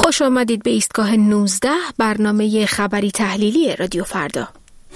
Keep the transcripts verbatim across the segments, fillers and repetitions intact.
خوش آمدید به ایستگاه نوزده، برنامه خبری تحلیلی رادیو فردا.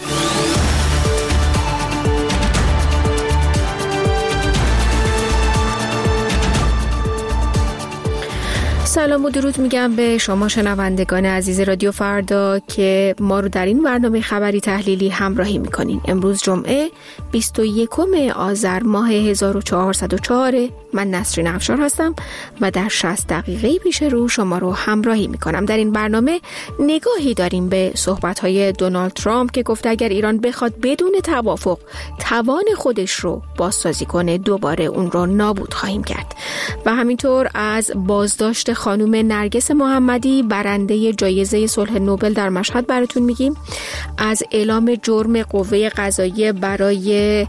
سلام و درود میگم به شما شنوندگان عزیز رادیو فردا که ما رو در این برنامه خبری تحلیلی همراهی میکنین. امروز جمعه بیست و یکم آذر ماه هزار و چهارصد و چهار. من نسرین افشار هستم و در شصت دقیقه پیش رو شما رو همراهی میکنم. در این برنامه نگاهی داریم به صحبت‌های دونالد ترامپ که گفته اگر ایران بخواد بدون توافق توان خودش رو بازسازی کنه، دوباره اون رو نابود خواهیم کرد. و همینطور از بازداشت خانم نرگس محمدی برنده جایزه صلح نوبل در مشهد براتون میگیم. از اعلام جرم قوه قضاییه برای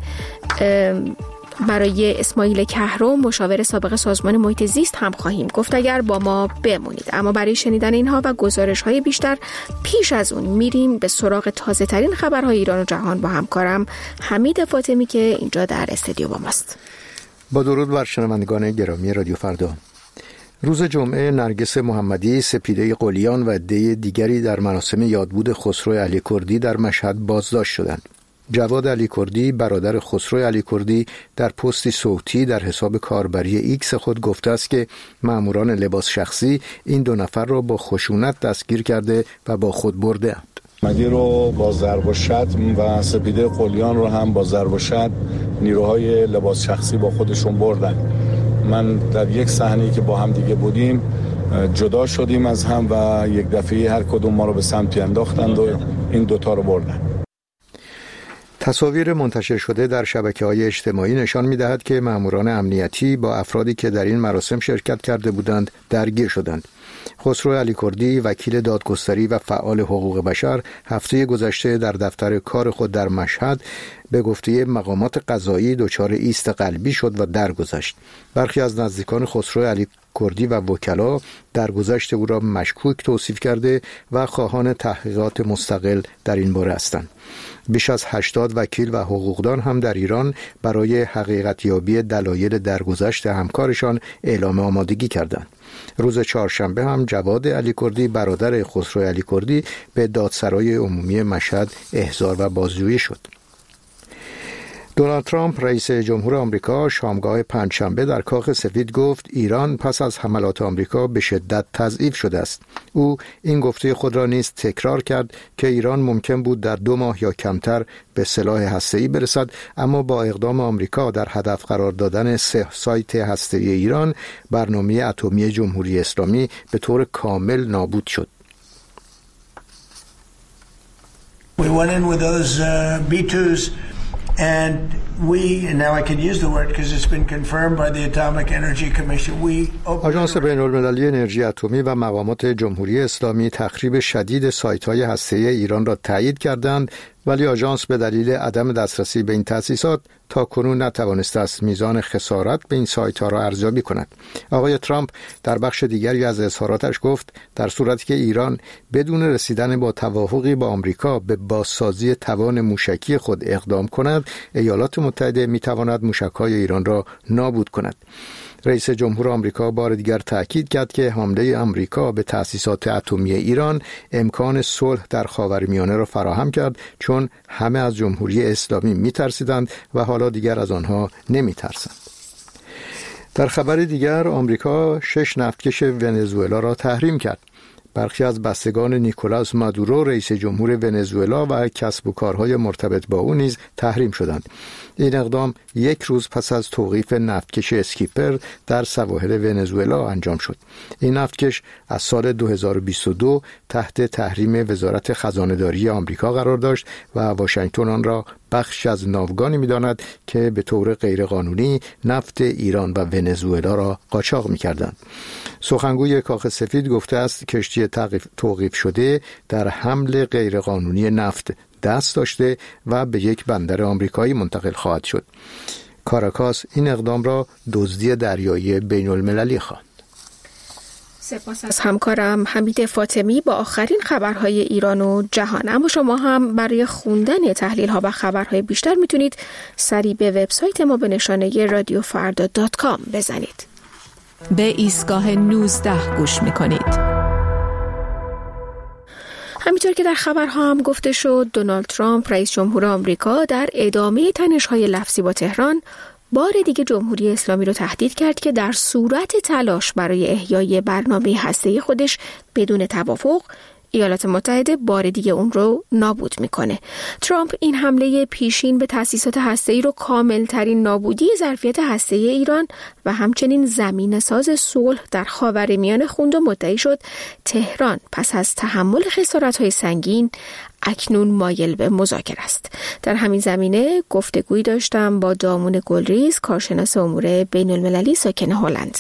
برای اسماعیل کهرم، مشاور سابق سازمان محیط زیست هم خواهیم گفت اگر با ما بمونید. اما برای شنیدن اینها و گزارش‌های بیشتر پیش از اون میریم به سراغ تازه ترین خبرهای ایران و جهان با همکارم حمید فاطمی که اینجا در استودیو با ماست. با درود بر شنوندگان گرامی رادیو فردا. روز جمعه نرگس محمدی، سپیده قلیان و عده دیگری در مراسم یادبود خسرو علی کردی در مشهد بازداشت شدند. جواد علی کردی، برادر خسرو علی کردی، در پستی صوتی در حساب کاربری ایکس خود گفته است که ماموران لباس شخصی این دو نفر را با خشونت دستگیر کرده و با خود برده‌اند. محمدی رو با ضرب و شتم و سپیده قلیان رو هم با ضرب و شتم نیروهای لباس شخصی با خودشون بردن. من در یک صحنه‌ای که با هم دیگه بودیم جدا شدیم از هم و یک دفعه هر کدوم ما رو به سمتی انداختند و این دوتا رو بردن. تصاویر منتشر شده در شبکه‌های اجتماعی نشان می‌دهد که ماموران امنیتی با افرادی که در این مراسم شرکت کرده بودند درگیر شدند. خسرو علی کردی، وکیل دادگستری و فعال حقوق بشر، هفته گذشته در دفتر کار خود در مشهد به گفته مقامات قضایی دچار ایست قلبی شد و درگذشت. برخی از نزدیکان خسرو علی کردی و وکلا درگذشت او را مشکوک توصیف کرده و خواهان تحقیقات مستقل در این باره هستند. بیش از هشتاد وکیل و حقوقدان هم در ایران برای حقیقتیابی دلایل درگذشت همکارشان اعلام آمادگی کردند. روز چهارشنبه هم جواد علی کردی، برادر خسرو علی کردی، به دادسرای عمومی مشهد احضار و بازجویی شد. دونالد ترامپ رئیس جمهور آمریکا شامگاه پنجشنبه در کاخ سفید گفت ایران پس از حملات آمریکا به شدت تضعیف شده است. او این گفته خود را نیز تکرار کرد که ایران ممکن بود در دو ماه یا کمتر به سلاح هسته‌ای برسد، اما با اقدام آمریکا در هدف قرار دادن سه سایت هسته‌ای ایران، برنامه اتمی جمهوری اسلامی به طور کامل نابود شد. We went in with those uh, بی توز and we and now I can use the word because it's been confirmed by the Atomic Energy Commission. We آژانس بین‌المللی انرژی اتمی و مقامات جمهوری اسلامی تخریب شدید سایت‌های هسته‌ای ایران را تایید کردند، ولی آژانس به دلیل عدم دسترسی به این تأسیسات تاکنون نتوانسته است میزان خسارت به این سایت‌ها را ارزیابی کند. آقای ترامپ در بخش دیگری از اظهاراتش گفت در صورتی که ایران بدون رسیدن با توافقی با آمریکا به بازسازی توان موشکی خود اقدام کند، ایالات متحده میتواند موشک‌های ایران را نابود کند. رئیس جمهور آمریکا بار دیگر تاکید کرد که حمله آمریکا به تأسیسات اتمی ایران امکان صلح در خاورمیانه را فراهم کرد، چون همه از جمهوری اسلامی می‌ترسیدند و حالا دیگر از آنها نمی‌ترسند. در خبر دیگر آمریکا شش نفتکش ونزوئلا را تحریم کرد. برخی از بستگان نیکولاس مادورو رئیس جمهور ونزوئلا و کسب و کارهای مرتبط با او نیز تحریم شدند. این اقدام یک روز پس از توقیف نفتکش اسکیپر در سواحل ونزوئلا انجام شد. این نفتکش از سال دو هزار و بیست و دو تحت تحریم وزارت خزانه‌داری آمریکا قرار داشت و واشنگتن آن را بخش از ناوگانی می‌داند که به طور غیرقانونی نفت ایران و ونزوئلا را قاچاق می‌کردند. سخنگوی کاخ سفید گفته است کشتی توقیف شده در حمل غیرقانونی نفت دست داشته و به یک بندر آمریکایی منتقل خواهد شد. کاراکاس این اقدام را دزدی دریایی بین المللی خواند. سپاس از همکارم حمید فاطمی با آخرین خبرهای ایران و جهان. اما شما هم برای خوندن تحلیل ها و خبرهای بیشتر میتونید سری به وبسایت ما به نشانه رادیو فردا دات کام بزنید. به ایستگاه نوزده گوش میکنید. همینطور که در خبرها هم گفته شد، دونالد ترامپ رئیس جمهور آمریکا در ادامه تنش‌های لفظی با تهران بار دیگه جمهوری اسلامی رو تهدید کرد که در صورت تلاش برای احیای برنامه هسته‌ای خودش بدون توافق، ایالات متحده بار دیگه اون رو نابود میکنه. ترامپ این حمله پیشین به تأسیسات هسته‌ای رو کاملترین نابودی ظرفیت هسته‌ای ایران و همچنین زمینه ساز صلح در خاورمیانه خوند و مدعی شد تهران پس از تحمل خسارت‌های سنگین اکنون مایل به مذاکره است. در همین زمینه گفتگویی داشتم با دامون گلریز، کارشناس امور بین المللی ساکن هلند.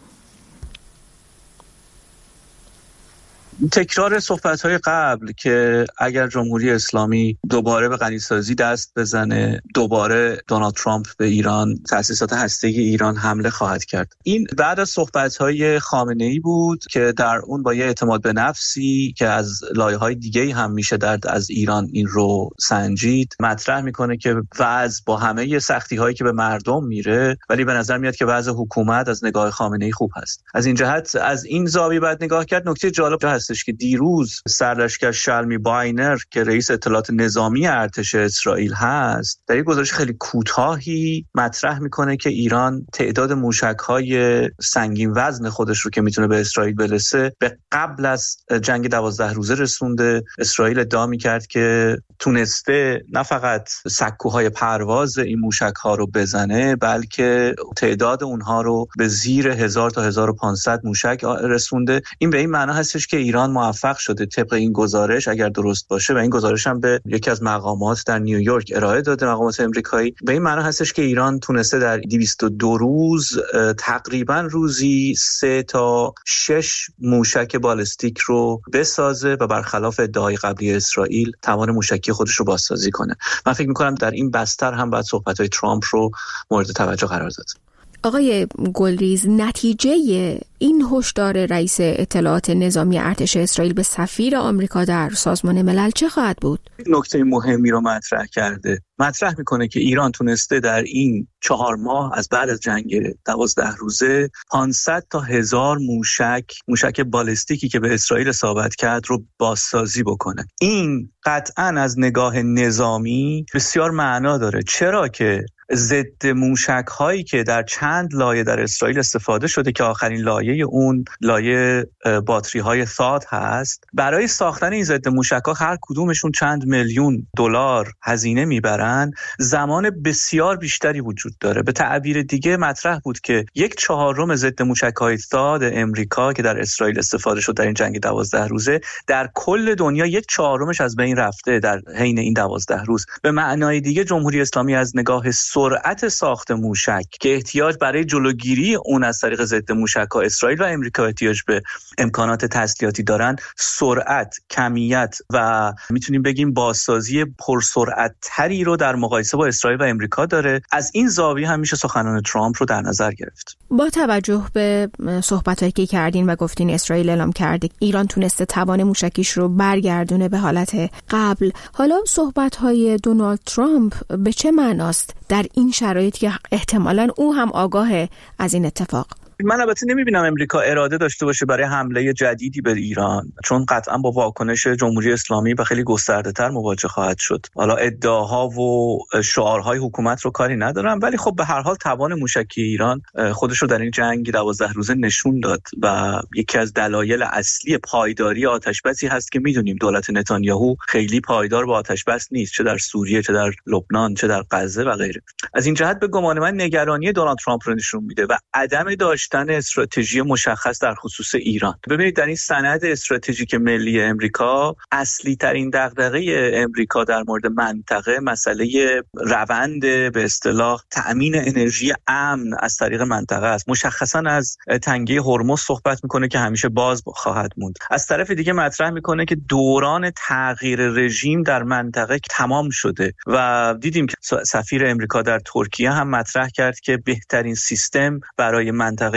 تکرار صحبت‌های قبل که اگر جمهوری اسلامی دوباره به غنیسازی دست بزنه، دوباره دونالد ترامپ به ایران، تأسیسات هسته‌ای ایران حمله خواهد کرد. این بعد از صحبت‌های خامنه‌ای بود که در اون با یه اعتماد به نفسی که از لایه‌های دیگه‌ای هم میشه در از ایران این رو سنجید، مطرح میکنه که وضع با همه سختی‌هایی که به مردم میره، ولی به نظر میاد که وضع حکومت از نگاه خامنه‌ای خوب هست. از این جهت از این زاویه بعد نگاه کرد. نکته جالب هست که دیروز سرلشکر شلمی باینر که رئیس اطلاعات نظامی ارتش اسرائیل هست، در یک گزارش خیلی کوتاهی مطرح میکنه که ایران تعداد موشک‌های سنگین وزن خودش رو که میتونه به اسرائیل برسه به قبل از جنگ دوازده روزه رسونده. اسرائیل ادعا میکرد که تونسته نه فقط سکوهای پرواز این موشک‌ها رو بزنه، بلکه تعداد اونها رو به زیر هزار تا هزار و پانصد موشک رسونده. این به این معنی هستش که ایران موفق شده طبق این گزارش، اگر درست باشه، و این گزارش هم به یکی از مقامات در نیویورک ارائه داده، مقامات آمریکایی، به این معنی هستش که ایران تونسته در دویست و دو روز تقریبا روزی سه تا شش موشک بالستیک رو بسازه و برخلاف ادعای قبلی اسرائیل توان موشکی خودش رو بازسازی کنه. من فکر می‌کنم در این بستر هم باید صحبت‌های ترامپ رو مورد توجه قرار داد. آقای گلریز، نتیجه این هشدار رئیس اطلاعات نظامی ارتش اسرائیل به سفیر آمریکا در سازمان ملل چه خواهد بود؟ نکته مهمی رو مطرح کرده. مطرح میکنه که ایران تونسته در این چهار ماه از بعد از جنگ دوازده روزه پانصد تا هزار موشک موشک بالستیکی که به اسرائیل اصابت کرد رو بازسازی بکنه. این قطعاً از نگاه نظامی بسیار معنا داره. چرا که ضد موشک هایی که در چند لایه در اسرائیل استفاده شده که آخرین لایه اون لایه باتری های ثاد هست، برای ساختن این ضد موشک ها هر کدومشون چند میلیون دلار هزینه میبرن، زمان بسیار بیشتری وجود داره. به تعبیر دیگه مطرح بود که یک چهارم ضد موشک های ثاد امریکا که در اسرائیل استفاده شد در این جنگ دوازده روزه، در کل دنیا یک چهارمش از بین رفته در حین این دوازده روز. به معنای دیگه جمهوری اسلامی از نگاه سرعت ساخت موشک که احتیاج برای جلوگیری اون از طریق ضد موشک‌ها اسرائیل و امریکا احتیاج به امکانات تسلیحاتی دارن، سرعت، کمیت و میتونیم بگیم بازسازی پرسرعت تری رو در مقایسه با اسرائیل و امریکا داره. از این زاویه هم میشه سخنان ترامپ رو در نظر گرفت. با توجه به صحبتایی که کردین و گفتین اسرائیل اعلام کرده ایران تونسته توان موشکیش رو برگردونه به حالت قبل، حالا صحبت‌های دونالد ترامپ به چه معناست در این شرایط که احتمالاً او هم آگاه از این اتفاق؟ من البته نمیبینم امریکا اراده داشته باشه برای حمله جدیدی به ایران، چون قطعا با واکنش جمهوری اسلامی و خیلی گسترده تر مواجه خواهد شد. حالا ادعاها و شعارهای حکومت رو کاری ندارم، ولی خب به هر حال توان موشکی ایران خودش رو در این جنگ دوازده روزه نشون داد و یکی از دلایل اصلی پایداری آتش‌بسی هست که میدونیم دولت نتانیاهو خیلی پایدار با آتش‌بس نیست، چه در سوریه، چه در لبنان، چه در غزه و غیره. از این جهت به گمان من نگرانی دونالد ترامپ رو نشون میده و عدم داشت استراتژی مشخص در خصوص ایران. ببینید در این سند استراتژیک ملی امریکا اصلی ترین دغدغه امریکا در مورد منطقه مسئله روند به اصطلاح تأمین انرژی امن از طریق منطقه است. مشخصا از تنگه هرمز صحبت میکنه که همیشه باز خواهد موند. از طرف دیگه مطرح میکنه که دوران تغییر رژیم در منطقه تمام شده و دیدیم که سفیر امریکا در ترکیه هم مطرح کرد که بهترین سیستم برای منطقه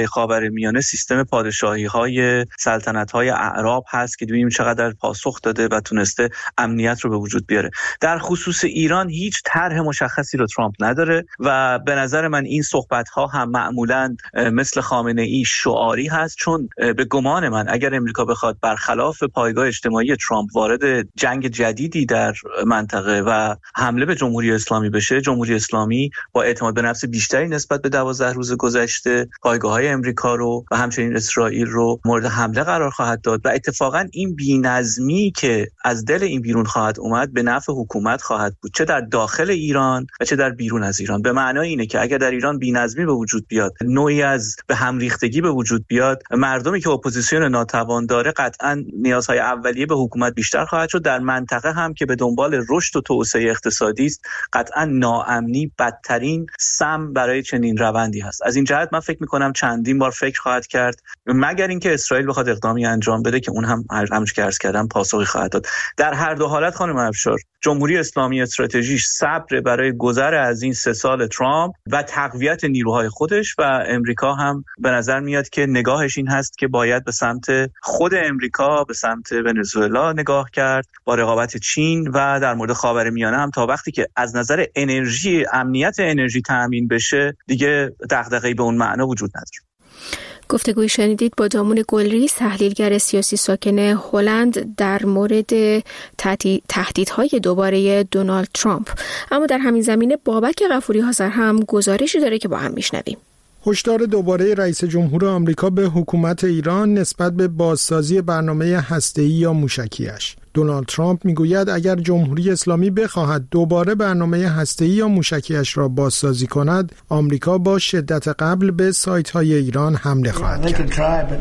منطقه خاورمیانه سیستم پادشاهی‌های سلطنت‌های اعراب هست که ببینیم چقدر پاسخ داده و تونسته امنیت رو به وجود بیاره. در خصوص ایران هیچ طرح مشخصی رو ترامپ نداره و به نظر من این صحبت‌ها هم معمولاً مثل خامنه‌ای شعاری هست، چون به گمان من اگر امریکا بخواد برخلاف پایگاه اجتماعی ترامپ وارد جنگ جدیدی در منطقه و حمله به جمهوری اسلامی بشه، جمهوری اسلامی با اعتماد به نفس بیشتری نسبت به دوازده روز گذشته پایگاه‌های امریکا رو و همچنین اسرائیل رو مورد حمله قرار خواهد داد و اتفاقاً این بی‌نظمی که از دل این بیرون خواهد اومد به نفع حکومت خواهد بود، چه در داخل ایران و چه در بیرون از ایران. به معنای اینه که اگر در ایران بی‌نظمی به وجود بیاد، نوعی از به هم ریختگی به وجود بیاد، مردمی که اپوزیسیون ناتوان داره قطعاً نیازهای اولیه به حکومت بیشتر خواهد شد. در منطقه هم که به دنبال رشد و توسعه اقتصادی است، قطعاً ناامنی بدترین سم برای چنین روندی هست. از این جهت من فکر می‌کنم چندین بار فکر خواهد کرد، مگر اینکه اسرائیل بخواد اقدامی انجام بده که اون هم همونش که عرض کردم پاسخی خواهد داد. در هر دو حالت خانم افشار، جمهوری اسلامی استراتژیش صبر برای گذر از این سه سال ترامپ و تقویت نیروهای خودش و امریکا هم به نظر میاد که نگاهش این هست که باید به سمت خود امریکا، به سمت ونزوئلا نگاه کرد با رقابت چین و در مورد خاورمیانه هم تا وقتی که از نظر انرژی، امنیت انرژی تامین بشه دیگه دغدغه‌ای به اون معنا وجود نداره. گفتگوی شنیدید با دامون گلریز، تحلیلگر سیاسی ساکن هلند در مورد تهدیدهای دوباره دونالد ترامپ. اما در همین زمینه بابک غفوری حاضر هم گزارشی داره که با هم میشنویم. هشدار دوباره رئیس جمهور آمریکا به حکومت ایران نسبت به بازسازی برنامه هسته‌ای یا موشکیش. دونالد ترامپ میگوید اگر جمهوری اسلامی بخواهد دوباره برنامه هسته‌ای یا موشکیش را بازسازی کند، آمریکا با شدت قبل به سایت‌های ایران حمله خواهد کرد.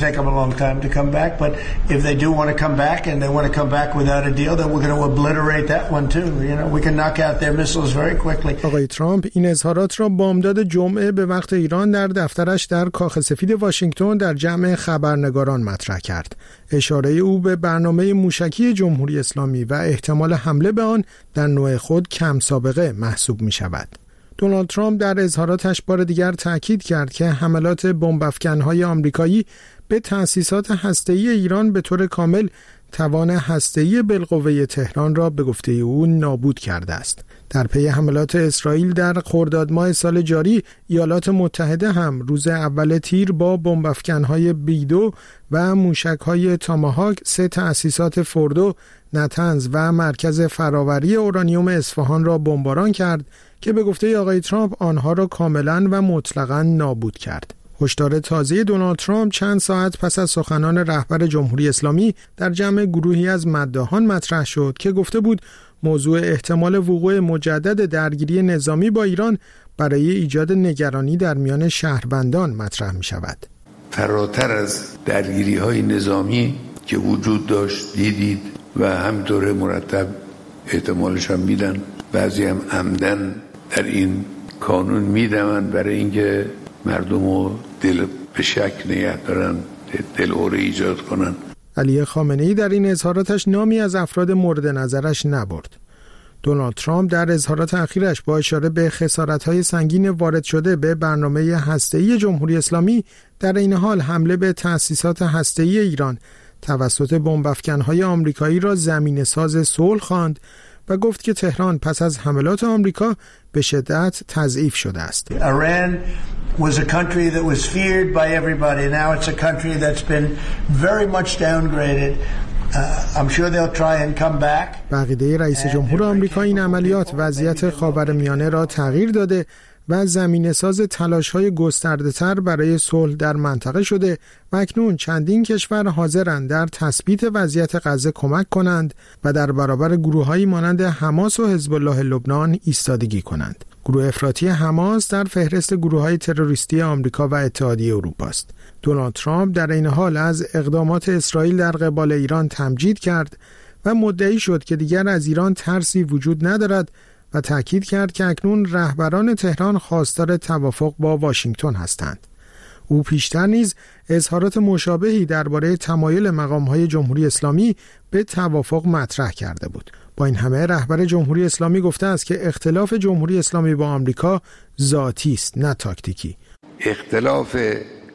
آقای ترامپ این اظهارات را بامداد جمعه به وقت ایران در دفترش در کاخ سفید واشنگتن در جمع خبرنگاران مطرح کرد. اشاره او به برنامه موشکی جمهوری اسلامی و احتمال حمله به آن در نوع خود کم سابقه محسوب می شود. دونالد ترامپ در اظهاراتش بار دیگر تاکید کرد که حملات بمب‌افکن‌های آمریکایی به تأسیسات هسته‌ای ایران به طور کامل توان هسته‌ای بالقوه تهران را به گفته او نابود کرده است. در پی حملات اسرائیل در خرداد ماه سال جاری، ایالات متحده هم روز اول تیر با بمب‌افکن‌های بی دو و موشک‌های تاماهاک سه تأسیسات فوردو، نتنز و مرکز فراوری اورانیوم اصفهان را بمباران کرد که به گفته آقای ترامپ آنها را کاملاً و مطلقاً نابود کرد. هشدار تازه دونالد ترامپ چند ساعت پس از سخنان رهبر جمهوری اسلامی در جمع گروهی از مداحان مطرح شد که گفته بود موضوع احتمال وقوع مجدد درگیری نظامی با ایران برای ایجاد نگرانی در میان شهروندان مطرح می شود. فراتر از درگیری‌های نظامی که وجود داشت دیدید و همینطور مرتب احتمالش هم میدن، بعضی هم عمدن در این کانون میدمن برای اینکه مردم رو دل به شک نگه دارن، دلهره ایجاد کنن. علی خامنه‌ای در این اظهاراتش نامی از افراد مورد نظرش نبرد. دونالد ترامپ در اظهارات اخیرش با اشاره به خسارت‌های سنگین وارد شده به برنامه هسته‌ای جمهوری اسلامی، در این حال حمله به تأسیسات هسته‌ای ایران توسط بمب‌افکن‌های آمریکایی را زمینه‌ساز صلح خواند و گفت که تهران پس از حملات آمریکا به شدت تضعیف شده است. Iran was a country that was feared by everybody. Now it's a country that's been very much downgraded. Uh, I'm sure they'll try and come back. بقیده رئیس جمهور آمریکا این عملیات وضعیت خاورمیانه را تغییر داده و زمینه‌ساز تلاش‌های گسترده‌تر برای صلح در منطقه شده و اکنون چندین کشور حاضرند در تثبیت وضعیت غزه کمک کنند و در برابر گروه‌هایی مانند حماس و حزب الله لبنان ایستادگی کنند. گروه افراطی حماس در فهرست گروه‌های تروریستی آمریکا و اتحادیه اروپا است. دونالد ترامپ در این حال از اقدامات اسرائیل در قبال ایران تمجید کرد و مدعی شد که دیگر از ایران ترسی وجود ندارد و تأکید کرد که اکنون رهبران تهران خواستار توافق با واشنگتن هستند. او پیشتر نیز اظهارات مشابهی درباره تمایل مقام‌های جمهوری اسلامی به توافق مطرح کرده بود. با این همه رهبر جمهوری اسلامی گفته است که اختلاف جمهوری اسلامی با آمریکا ذاتی است نه تاکتیکی. اختلاف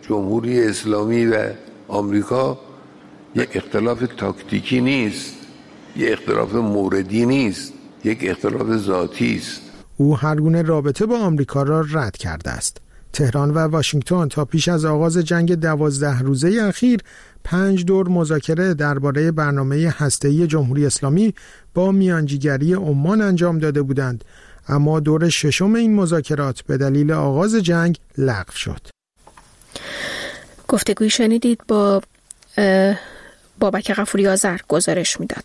جمهوری اسلامی و آمریکا یک اختلاف تاکتیکی نیست، یک اختلاف موردی نیست، یک اختلاف ذاتی است. او هر گونه رابطه با آمریکا را رد کرده است. تهران و واشنگتن تا پیش از آغاز جنگ دوازده روزه اخیر پنج دور مذاکره درباره برنامه هسته‌ای جمهوری اسلامی با میانجیگری عمان انجام داده بودند، اما دور ششم این مذاکرات به دلیل آغاز جنگ لغو شد. گفتگوی شنیدید با بابک غفوری آذر گزارش میداد.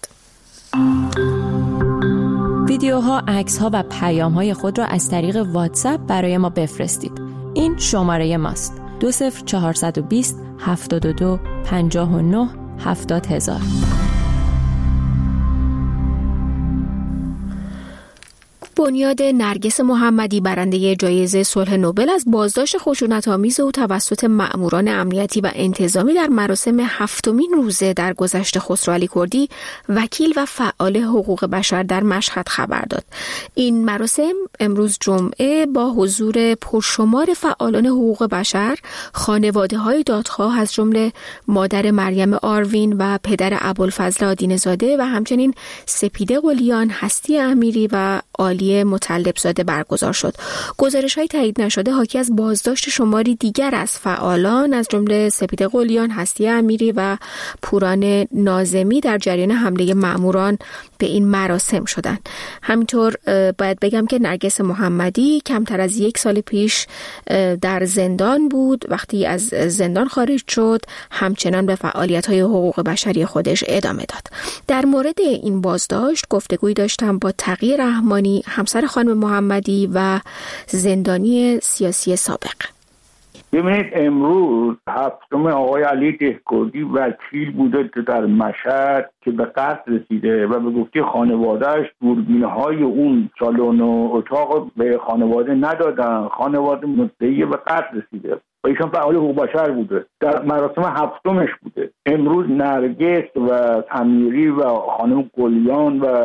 ویدیوها، عکس‌ها و پیام‌های خود را از طریق واتساپ برای ما بفرستید. این شماره ماست: دو صفر چهارصد و بیست هفتاد و دو پنجاه و نه هفتاد هزار. بنیاد نرگس محمدی برنده جایزه صلح نوبل از بازداشت خشونت‌آمیز او توسط مأموران امنیتی و انتظامی در مراسم هفتمین روزه در گذشت خسروعلی کردی، وکیل و فعال حقوق بشر در مشهد خبر داد. این مراسم امروز جمعه با حضور پرشمار فعالان حقوق بشر، خانواده‌های دادخواه از جمله مادر مریم آروین و پدر ابوالفضل آدینه‌زاده و همچنین سپیده قلیان، هستی امیری و عالی مطلب زاده برگزار شد. گزارش‌های تایید نشده حاکی از بازداشت شماری دیگر از فعالان از جمله سپیده قلیان، هستی امیری و پوران ناظمی در جریان حمله مأموران به این مراسم شدند. همینطور باید بگم که نرگس محمدی کمتر از یک سال پیش در زندان بود. وقتی از زندان خارج شد همچنان به فعالیت‌های حقوق بشری خودش ادامه داد. در مورد این بازداشت گفتگوی داشتم با تقی رحمانی، همسر خانم محمدی و زندانی سیاسی سابق. ببینید امروز هفتم آقای علی دهکردی وکیل بوده که در مشهد که به قتل رسیده و به گفته خانواده‌اش دوربین‌های اون سالن و اتاق به خانواده ندادن. خانواده مدعی به قتل رسیده و ایشان فعال حقوق بشر بوده، در مراسم هفتمش بوده. امروز نرگس و امیری و خانم قلیان و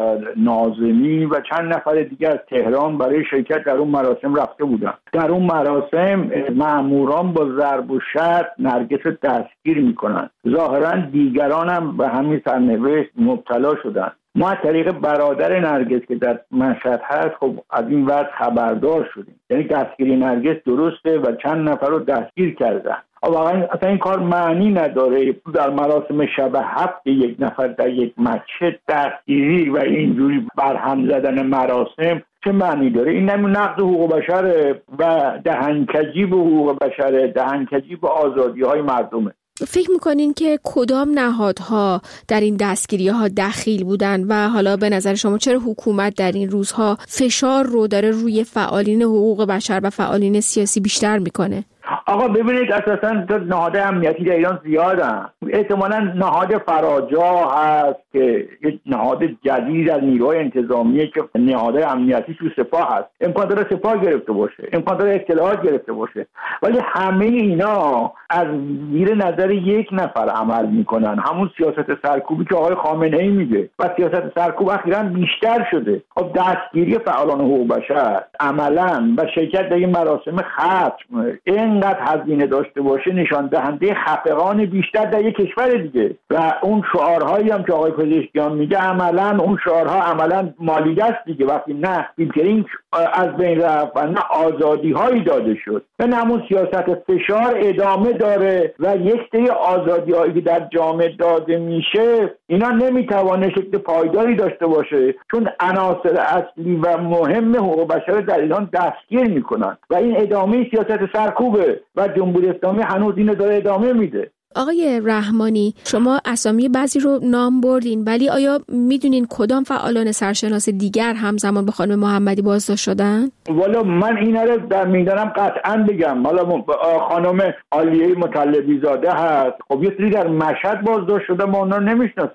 ناظمی و چند نفر دیگر از تهران برای شرکت در اون مراسم رفته بودن. در اون مراسم مأموران با ضرب و شتم نرگس رو دستگیر میکنن. ظاهرا دیگران هم به همین سرنوشت مبتلا شدن. ما از طریق برادر نرگس که در مشهد هست خب از این وضع خبردار شدیم. یعنی دستگیری نرگس درسته و چند نفر رو دستگیر کردن. واقعا اصلا این کار معنی نداره. در مراسم شب هفت یک نفر در یک مسجد دستگیری و اینجوری برهم زدن مراسم چه معنی داره؟ این نمی نقض حقوق بشره و دهنکجی به حقوق بشره، دهنکجی به آزادی های مردمه. فکر میکنین که کدام نهادها در این دستگیری ها دخیل بودن و حالا به نظر شما چرا حکومت در این روزها فشار رو داره روی فعالین حقوق بشر و فعالین سیاسی بیشتر میکنه؟ آقا ببینید اساساً نهاد امنیتی در ایران زیادن. احتمالاً نهاد فراجا هست که یک نهاد جدید از نیروهای انتظامیه که نهاد امنیتی تو سپاه هست. امکان داره سپاه گرفته باشه، امکان داره اطلاعات گرفته باشه، ولی همه اینا از زیر نظر یک نفر عمل میکنن. همون سیاست سرکوبی که آقای خامنه‌ای میگه و سیاست سرکوب اخیراً بیشتر شده. خب دستگیری فعالان حقوق بشر عملاً و شرکت در این مراسم ختم اینقدر هزینه داشته باشه نشان دهنده خفقان بیشتر در یک کشور دیگه و اون شعارهایی هم که آقای پزشکیان میگه عملاً اون شعارها عملاً مالیده است دیگه. وقتی نه فیلترینگ از بین رفت و نه آزادی هایی داده شد و نه همون سیاست فشار ادامه داره و یک سری آزادی هایی که در جامعه داده میشه اینا نمیتوانه شکل پایداری داشته باشه، چون عناصر اصلی و مهم حقوق بشر در ایران دستگیر میکنن و این ادامه سیاست سرکوبه و جمهوری اسلامی هنوز اینو داره ادامه میده. آقای رحمانی، شما اسامی بعضی رو نام بردین، ولی آیا میدونین کدام فعالان سرشناس دیگر همزمان با خانم محمدی بازداشت شدن؟ والا من اینا رو در میدانم قطعا بگم. حالا خانم عالیه مطلبی زاده هست، خب یه سری در مشهد بازداشت شده ما اونا رو نمیشناسیم.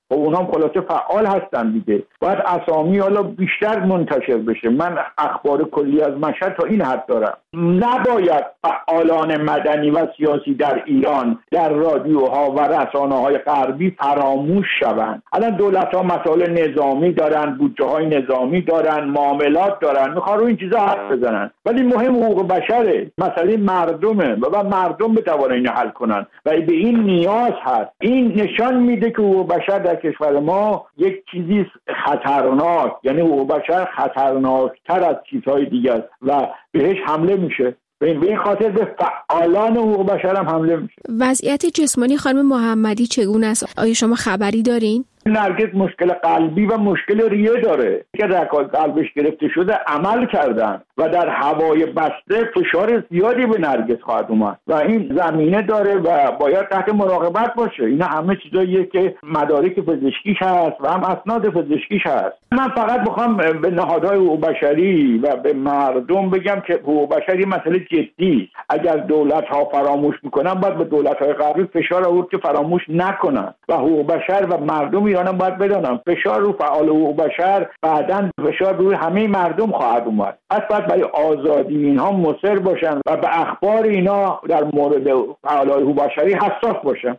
و اونا هم خلاصه فعال هستن دیگه. باید اسامی حالا بیشتر منتشر بشه. من اخبار کلی از مشهد تا این حد دارم، نباید فعالان مدنی و سیاسی در ایران در رادیوها و رسانه‌های غربی فراموش شوند. الان دولت‌ها مسائل نظامی دارن، بودجه‌های نظامی دارن، معاملات دارن، میخوان رو این چیزا حرف بزنن، ولی مهم حقوق بشره، مسئله مردمه و مردم بتوانن اینو حل کنن و به این نیاز هست. این نشان میده که حقوق بشر در کشور ما یک چیزی خطرناک، یعنی حقوق بشر خطرناکتر از چیزهای دیگه است و بهش حمله میشه. به این خاطر به فعالان حقوق بشر هم حمله میشه. وضعیت جسمانی خانم محمدی چگونه است؟ آیا شما خبری دارین؟ نرگس مشکل قلبی و مشکل ریه داره که رکات قلبش گرفته شده، عمل کردن و در هوای بسته فشار زیادی به نرگس خواهد اومد و این زمینه داره و باید تحت مراقبت باشه. اینا همه چیزاییه که مدارک پزشکیش هست و هم اسناد پزشکیش هست. من فقط میخوام به نهادهای حقوق بشری و به مردم بگم که حقوق بشری مسئله جدی. اگر دولت ها فراموش میکنن باید به دولت های غربی فشار آورد که فراموش نکنن و حقوق بشر و مردم ایران باید بدانم فشار رو فعال حقوق بشر بعداً فشار روی همه مردم خواهد اومد. پس باید برای آزادی اینها مصر باشن و به اخبار اینا در مورد فعالای حقوق بشری حساس باشن.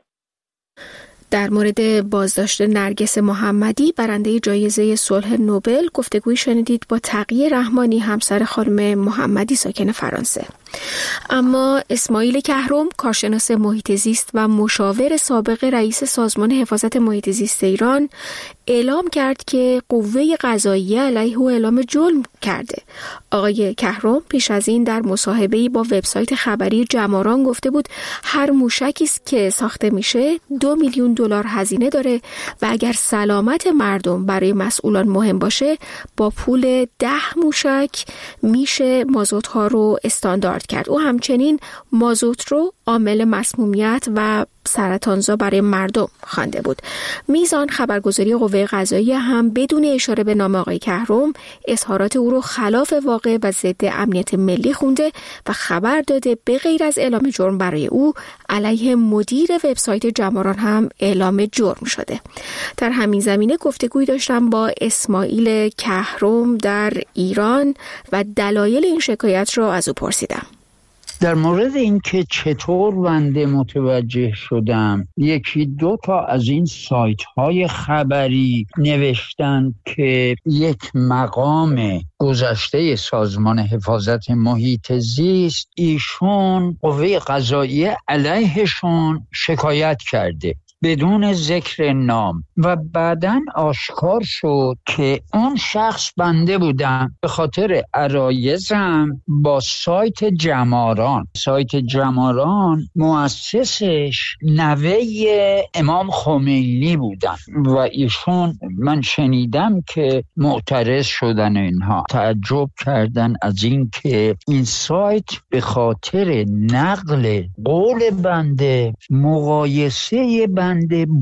در مورد بازداشت نرگس محمدی برنده جایزه صلح نوبل گفتگویی شنیدید با تقی رحمانی، همسر خانم محمدی ساکن فرانسه. اما اسماعیل کهرم، کارشناس محیط زیست و مشاور سابق رئیس سازمان حفاظت محیط زیست ایران، اعلام کرد که قوه قضاییه علیه او اعلام جرم کرده. آقای کهرم پیش از این در مصاحبه‌ای با وبسایت خبری جماران گفته بود هر موشکی که ساخته میشه دو میلیون دلار هزینه داره و اگر سلامت مردم برای مسئولان مهم باشه با پول ده موشک میشه مازوت ها رو استاندارد کرد. او همچنین مازوت رو عامل مسمومیت و سرطانزا برای مردم خوانده بود. میزان خبرگزاری قوه قضاییه هم بدون اشاره به نام آقای کهرم اظهارات او رو خلاف واقع و ضد امنیت ملی خونده و خبر داده به غیر از اعلام جرم برای او علیه مدیر وبسایت جماران هم اعلام جرم شده. در همین زمینه گفتگوی داشتم با اسماعیل کهرم در ایران و دلایل این شکایت رو از او پرسیدم. در مورد اینکه چطور بنده متوجه شدم، یکی دو تا از این سایت های خبری نوشتن که یک مقام گذشته سازمان حفاظت محیط زیست ایشون قوه قضاییه علیهشون شکایت کرده بدون ذکر نام و بعداً آشکار شد که اون شخص بنده بودم به خاطر عرایزم با سایت جماران. سایت جماران مؤسسش نوه امام خمینی بودن و ایشون من شنیدم که معترض شدن اینها، تعجب کردن از این که این سایت به خاطر نقل قول بنده مقایسه بنده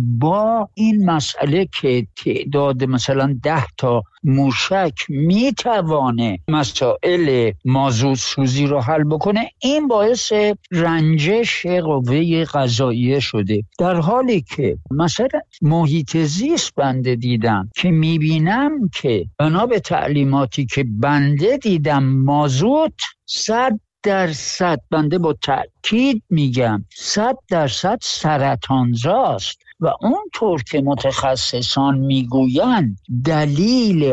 با این مسئله که تعداد مثلا ده تا موشک میتوانه مسائل مازوت سوزی رو حل بکنه، این باعث رنجش قوه قضاییه شده. در حالی که مثلا محیط زیست بنده دیدم که میبینم که بنا به تعلیماتی که بنده دیدم مازوت صد درصد، بنده با تأکید میگم صد درصد سرطانزاست و اونطور که متخصصان میگویند دلیل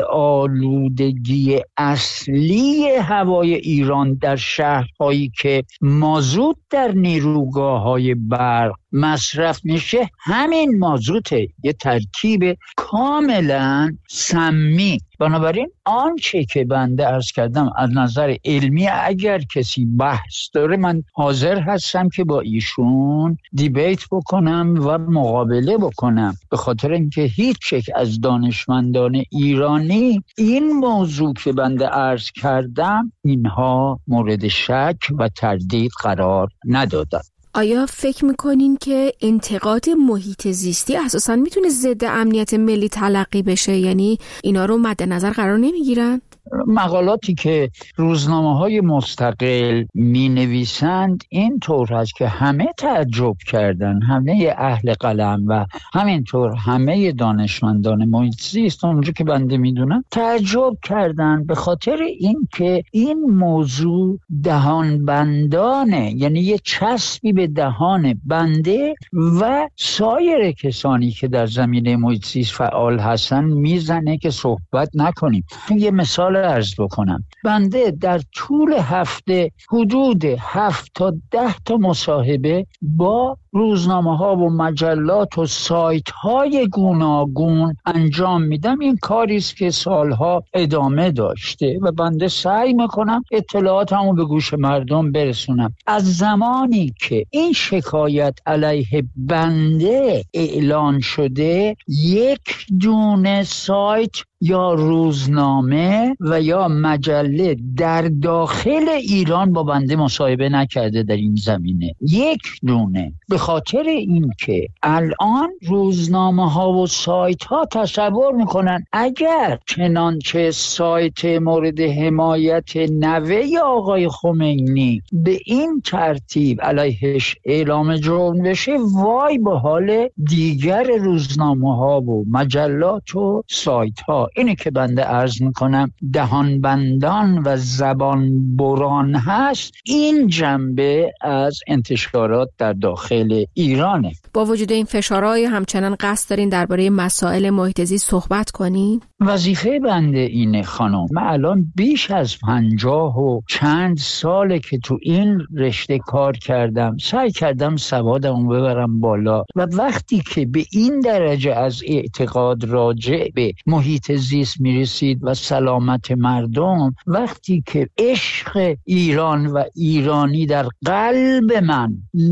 آلودگی اصلی هوای ایران در شهرهایی که مازوت در نیروگاه‌های برق مصرف میشه همین مازوته، یه ترکیب کاملا سمی. بنابراین آنچه که بنده عرض کردم از نظر علمی اگر کسی بحث داره من حاضر هستم که با ایشون دیبیت بکنم و مقابله بکنم، به خاطر اینکه هیچ یک از دانشمندان ایرانی این موضوع که بنده عرض کردم اینها مورد شک و تردید قرار ندادن. آیا فکر میکنین که انتقاد محیط زیستی اساساً میتونه ضد امنیت ملی تلقی بشه؟ یعنی اینا رو مد نظر قرار نمیگیرن؟ مقالاتی که روزنامه‌های مستقل می‌نویسند این طور هست که همه تعجب کردن، همه اهل قلم و همینطور همه دانشمندان محیط زیست اونجا که بنده میدونم تعجب کردن به خاطر این که این موضوع دهان بندانه، یعنی یه چسبی به دهان بنده و سایر کسانی که در زمینه محیط زیست فعال هستن میزنه که صحبت نکنیم. یه مثال عرض بکنم. بنده در طول هفته حدود هفت تا ده تا مصاحبه با روزنامه ها و مجلات و سایت های گوناگون انجام میدم. این کاری است که سالها ادامه داشته و بنده سعی میکنم اطلاعاتمو به گوش مردم برسونم. از زمانی که این شکایت علیه بنده اعلان شده یک دونه سایت یا روزنامه و یا مجله در داخل ایران با بنده مصاحبه نکرده در این زمینه، یک دونه. به خاطر این که الان روزنامه ها و سایت ها تصور میکنن اگر چنانچه سایت مورد حمایت نوه آقای خمینی به این ترتیب علیهش اعلام جرم بشه، وای به حال دیگر روزنامه ها و مجلات و سایت ها. اینه که بنده عرض میکنم دهان بندان و زبان بران هست. این جنبه از انتشارات در داخل ایرانه. با وجود این فشارهای همچنان قصد دارین درباره مسائل محیط زیست صحبت کنین؟ وظیفه بنده اینه خانم. من الان بیش از پنجاه و چند ساله که تو این رشته کار کردم، سعی کردم سوادمو ببرم بالا و وقتی که به این درجه از اعتقاد راجع به محیط زیست میرسید و سلامت مردم، وقتی که عشق ایران و ایرانی در قلب من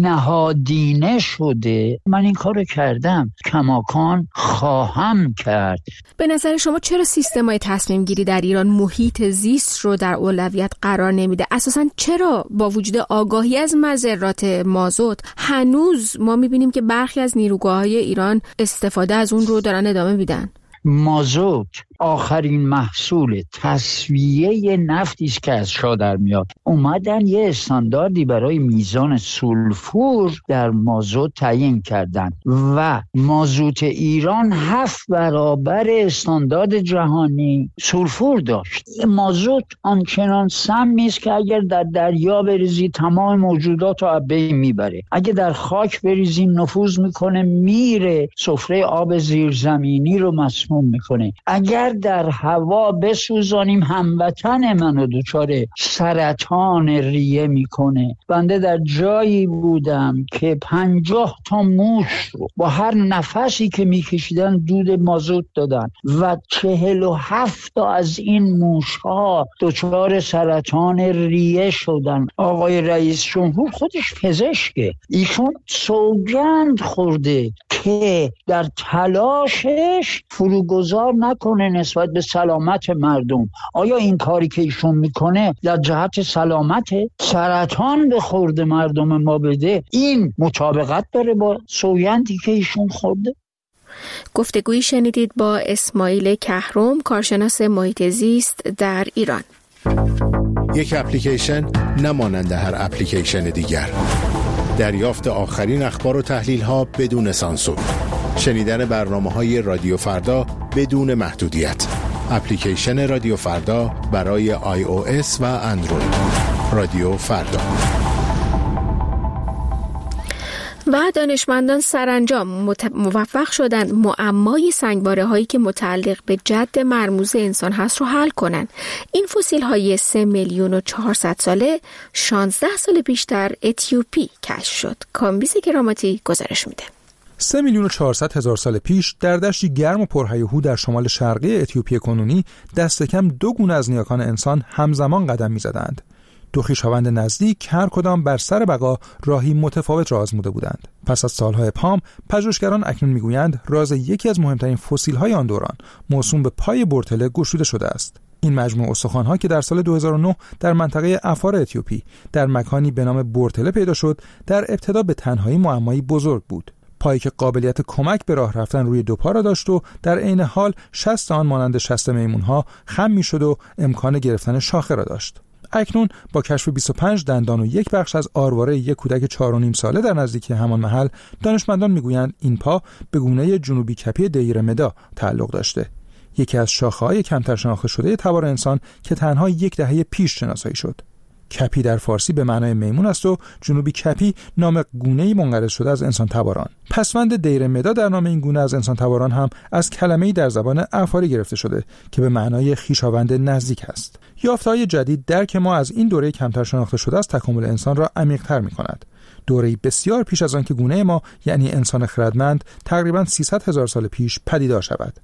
نهادینه شده، من این کارو کردم، کماکان خواهم کرد. به نظر شما چرا سیستم‌های تصمیم گیری در ایران محیط زیست رو در اولویت قرار نمیده؟ اساساً چرا با وجود آگاهی از مضرات مازوت هنوز ما میبینیم که برخی از نیروگاه‌های ایران استفاده از اون رو دارن ادامه میدن؟ مازوت آخرین محصول تصفیه نفتی است که از شاه در میاد. اومدن یه استانداردی برای میزان سولفور در مازوت تعیین کردن و مازوت ایران هفت برابر استاندارد جهانی سولفور داشت. مازوت آنچنان سمی است که اگر در دریا بریزی تمام موجودات رو از بین میبره، اگه در خاک بریزیم نفوذ میکنه میره سفره آب زیرزمینی رو مسموم میکنه، اگر در هوا بسوزانیم هموطن منو دچار سرطان ریه میکنه. بنده در جایی بودم که پنجاه تا موش رو با هر نفسی که میکشیدن دود مازوت دادن و چهل و هفت تا از این موش ها دچار سرطان ریه شدن. آقای رئیس جمهور خودش پزشکه، ایشون سوگند خورده که در تلاشش فروگذار نکنه نسبت به سلامت مردم. آیا این کاری که ایشون میکنه در جهت سلامت سرطان به خورد مردم ما بده؟ این مطابقت داره با سوگندی که ایشون خورده؟ گفتگویی شنیدید با اسماعیل کهرم، کارشناس محیط زیست در ایران. یک اپلیکیشن نمانند هر اپلیکیشن دیگر. دریافت آخرین اخبار و تحلیل ها بدون سانسور. شنیدن برنامه های رادیو فردا بدون محدودیت. اپلیکیشن رادیو فردا برای آی او اس و اندروید. رادیو فردا. و دانشمندان سرانجام موفق شدند معمای سنگباره هایی که متعلق به جد مرموز انسان هست رو حل کنند. این فسیل های سه میلیون و چهارصد ساله شانزده سال پیش در اتیوپی کشف شد. کامبیز کراماتی گزارش میده. سه میلیون و چهارصد هزار سال پیش در دشتی گرم و پرهیاهو در شمال شرقی اتیوپی کنونی دست کم دو گونه از نیاکان انسان همزمان قدم می‌زدند. دو خویشاوند نزدیک هر کدام بر سر بقا راهی متفاوت را آزموده بودند. پس از سالهای پام، پژوهشگران اکنون میگویند راز یکی از مهمترین فسیل‌های آن دوران موسوم به پای بورتله گشوده شده است. این مجموعه استخوان‌ها که در سال دو هزار و نه در منطقه افار اتیوپی در مکانی به نام بورتله پیدا شد، در ابتدا به تنهایی معمایی بزرگ بود. پایی که قابلیت کمک به راه رفتن روی دو پا را داشت و در عین حال شست آن مانند شست میمونها خم میشد و امکان گرفتن شاخه را داشت. اکنون با کشف بیست و پنج دندان و یک بخش از آرواره یک کودک چهار و نیم ساله در نزدیکی همان محل، دانشمندان میگویند این پا به گونه جنوبی کپی دیر مدا تعلق داشته، یکی از شاخه‌های کمتر شناخته شده تبار انسان که تنها یک دهه پیش شناسایی شد. کپی در فارسی به معنای میمون است و جنوبی کپی نام گونه‌ای منقرض شده از انسان تباران. پسوند دیر مدا در نام این گونه از انسان تباران هم از کلمه‌ای در زبان افاری گرفته شده که به معنای خویشاوند نزدیک است. یافته‌های جدید درک ما از این دوره کمتر شناخته شده از تکامل انسان را عمیق‌تر می‌کند. دوره‌ای بسیار پیش از آن که گونه ما یعنی انسان خردمند تقریباً سیصد هزار سال پیش پدیدار شود.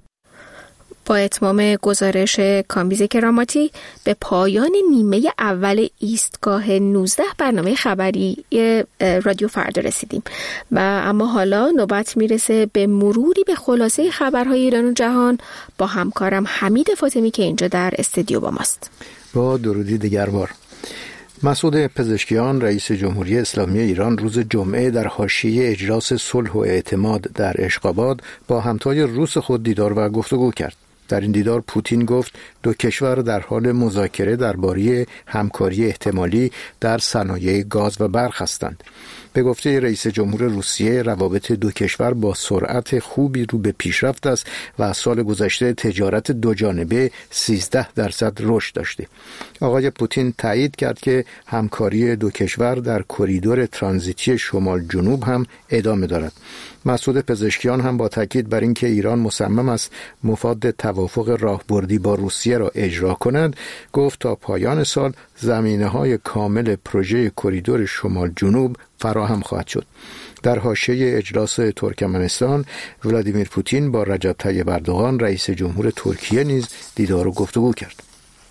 با اتمام گزارش کامبیز کراماتی به پایان نیمه اول ایستگاه نوزده برنامه خبری رادیو فردا رسیدیم و اما حالا نوبت میرسه به مروری به خلاصه خبرهای ایران و جهان با همکارم حمید فاطمی که اینجا در استودیو با ماست. با درودی دیگربار. مسعود پزشکیان رئیس جمهوری اسلامی ایران روز جمعه در حاشیه اجلاس صلح و اعتماد در اشقاباد با همتای روس خود دیدار و گفتگو کرد. در این دیدار پوتین گفت دو کشور در حال مذاکره درباره همکاری احتمالی در صنایع گاز و برق هستند. به گفته رئیس جمهور روسیه روابط دو کشور با سرعت خوبی رو به پیشرفت است و از سال گذشته تجارت دو جانبه سیزده درصد رشد داشته. آقای پوتین تایید کرد که همکاری دو کشور در کریدور ترانزیتی شمال جنوب هم ادامه دارد. مسعود پزشکیان هم با تاکید بر اینکه ایران مصمم است مفاد توافق راهبردی با روسیه را اجرا کند گفت تا پایان سال زمینه‌های کامل پروژه کریدور شمال جنوب فراهم خواهد شد. در حاشیه اجلاس ترکمنستان ولادیمیر پوتین با رجب طیب اردوغان رئیس جمهور ترکیه نیز دیدار و گفتگو کرد.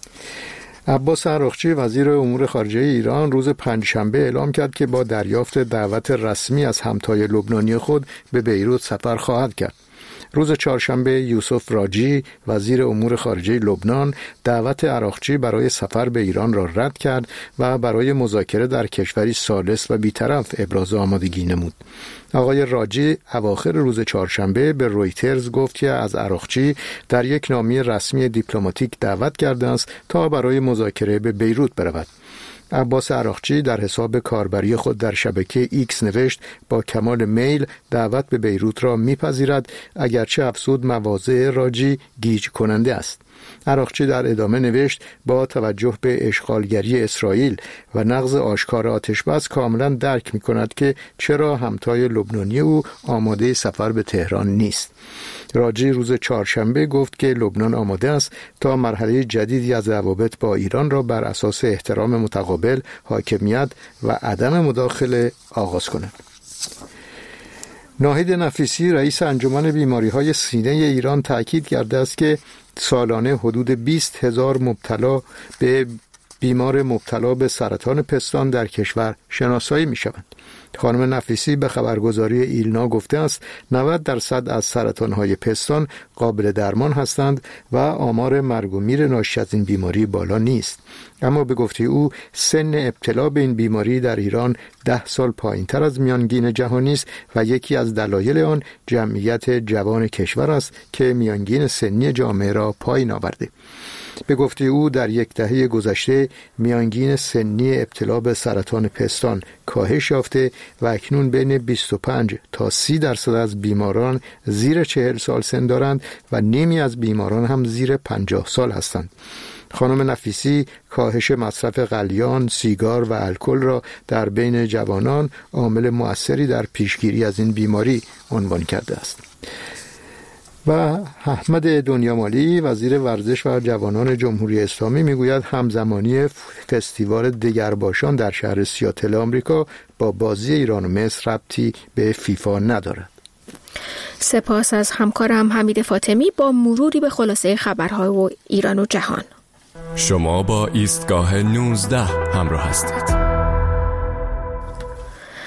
عباس عراقچی وزیر امور خارجه ایران روز پنجشنبه اعلام کرد که با دریافت دعوت رسمی از همتای لبنانی خود به بیروت سفر خواهد کرد. روز چهارشنبه یوسف راجی وزیر امور خارجه لبنان دعوت عراقچی برای سفر به ایران را رد کرد و برای مذاکره در کشوری ثالث و بی‌طرف ابراز آمادگی نمود. آقای راجی اواخر روز چهارشنبه به رویترز گفت که از عراقچی در یک نامه رسمی دیپلماتیک دعوت کرده است تا برای مذاکره به بیروت برود. عباس عراقچی در حساب کاربری خود در شبکه ایکس نوشت با کمال میل دعوت به بیروت را میپذیرد اگرچه افزود مواضع راجی گیج کننده است. عراقچی در ادامه نوشت با توجه به اشغالگری اسرائیل و نقض آشکار آتشبس کاملا درک می کند که چرا همتای لبنانی او آماده سفر به تهران نیست. راجی روز چهارشنبه گفت که لبنان آماده است تا مرحله جدیدی از روابط با ایران را بر اساس احترام متقابل، حاکمیت و عدم مداخله آغاز کند. ناهید نفیسی رئیس انجمن بیماری‌های سینه ایران تاکید کرده است که سالانه حدود بیست هزار مبتلا به بیمار مبتلا به سرطان پستان در کشور شناسایی می شوند. خانم نفیسی به خبرگزاری ایلنا گفته است نود درصد از سرطان‌های پستان قابل درمان هستند و آمار مرگ و میر ناشی از این بیماری بالا نیست. اما به گفته او سن ابتلا به این بیماری در ایران ده سال پایین‌تر از میانگین جهانی است و یکی از دلایل آن جمعیت جوان کشور است که میانگین سنی جامعه را پایین آورده. به گفته او در یک دهه گذشته میانگین سنی ابتلا به سرطان پستان کاهش یافته و اکنون بین بیست و پنج تا سی درصد از بیماران زیر چهل سال سن دارند و نیمی از بیماران هم زیر پنجاه سال هستند. خانم نفیسی کاهش مصرف قلیان، سیگار و الکل را در بین جوانان عامل مؤثری در پیشگیری از این بیماری عنوان کرده است. و احمد دنیامالی وزیر ورزش و جوانان جمهوری اسلامی میگوید همزمانی فستیوال دگرباشان در شهر سیاتل آمریکا با بازی ایران و مصر ربطی به فیفا ندارد. سپاس از همکارم حمید فاطمی با مروری به خلاصه خبرهای و ایران و جهان. شما با ایستگاه نوزده همراه هستید.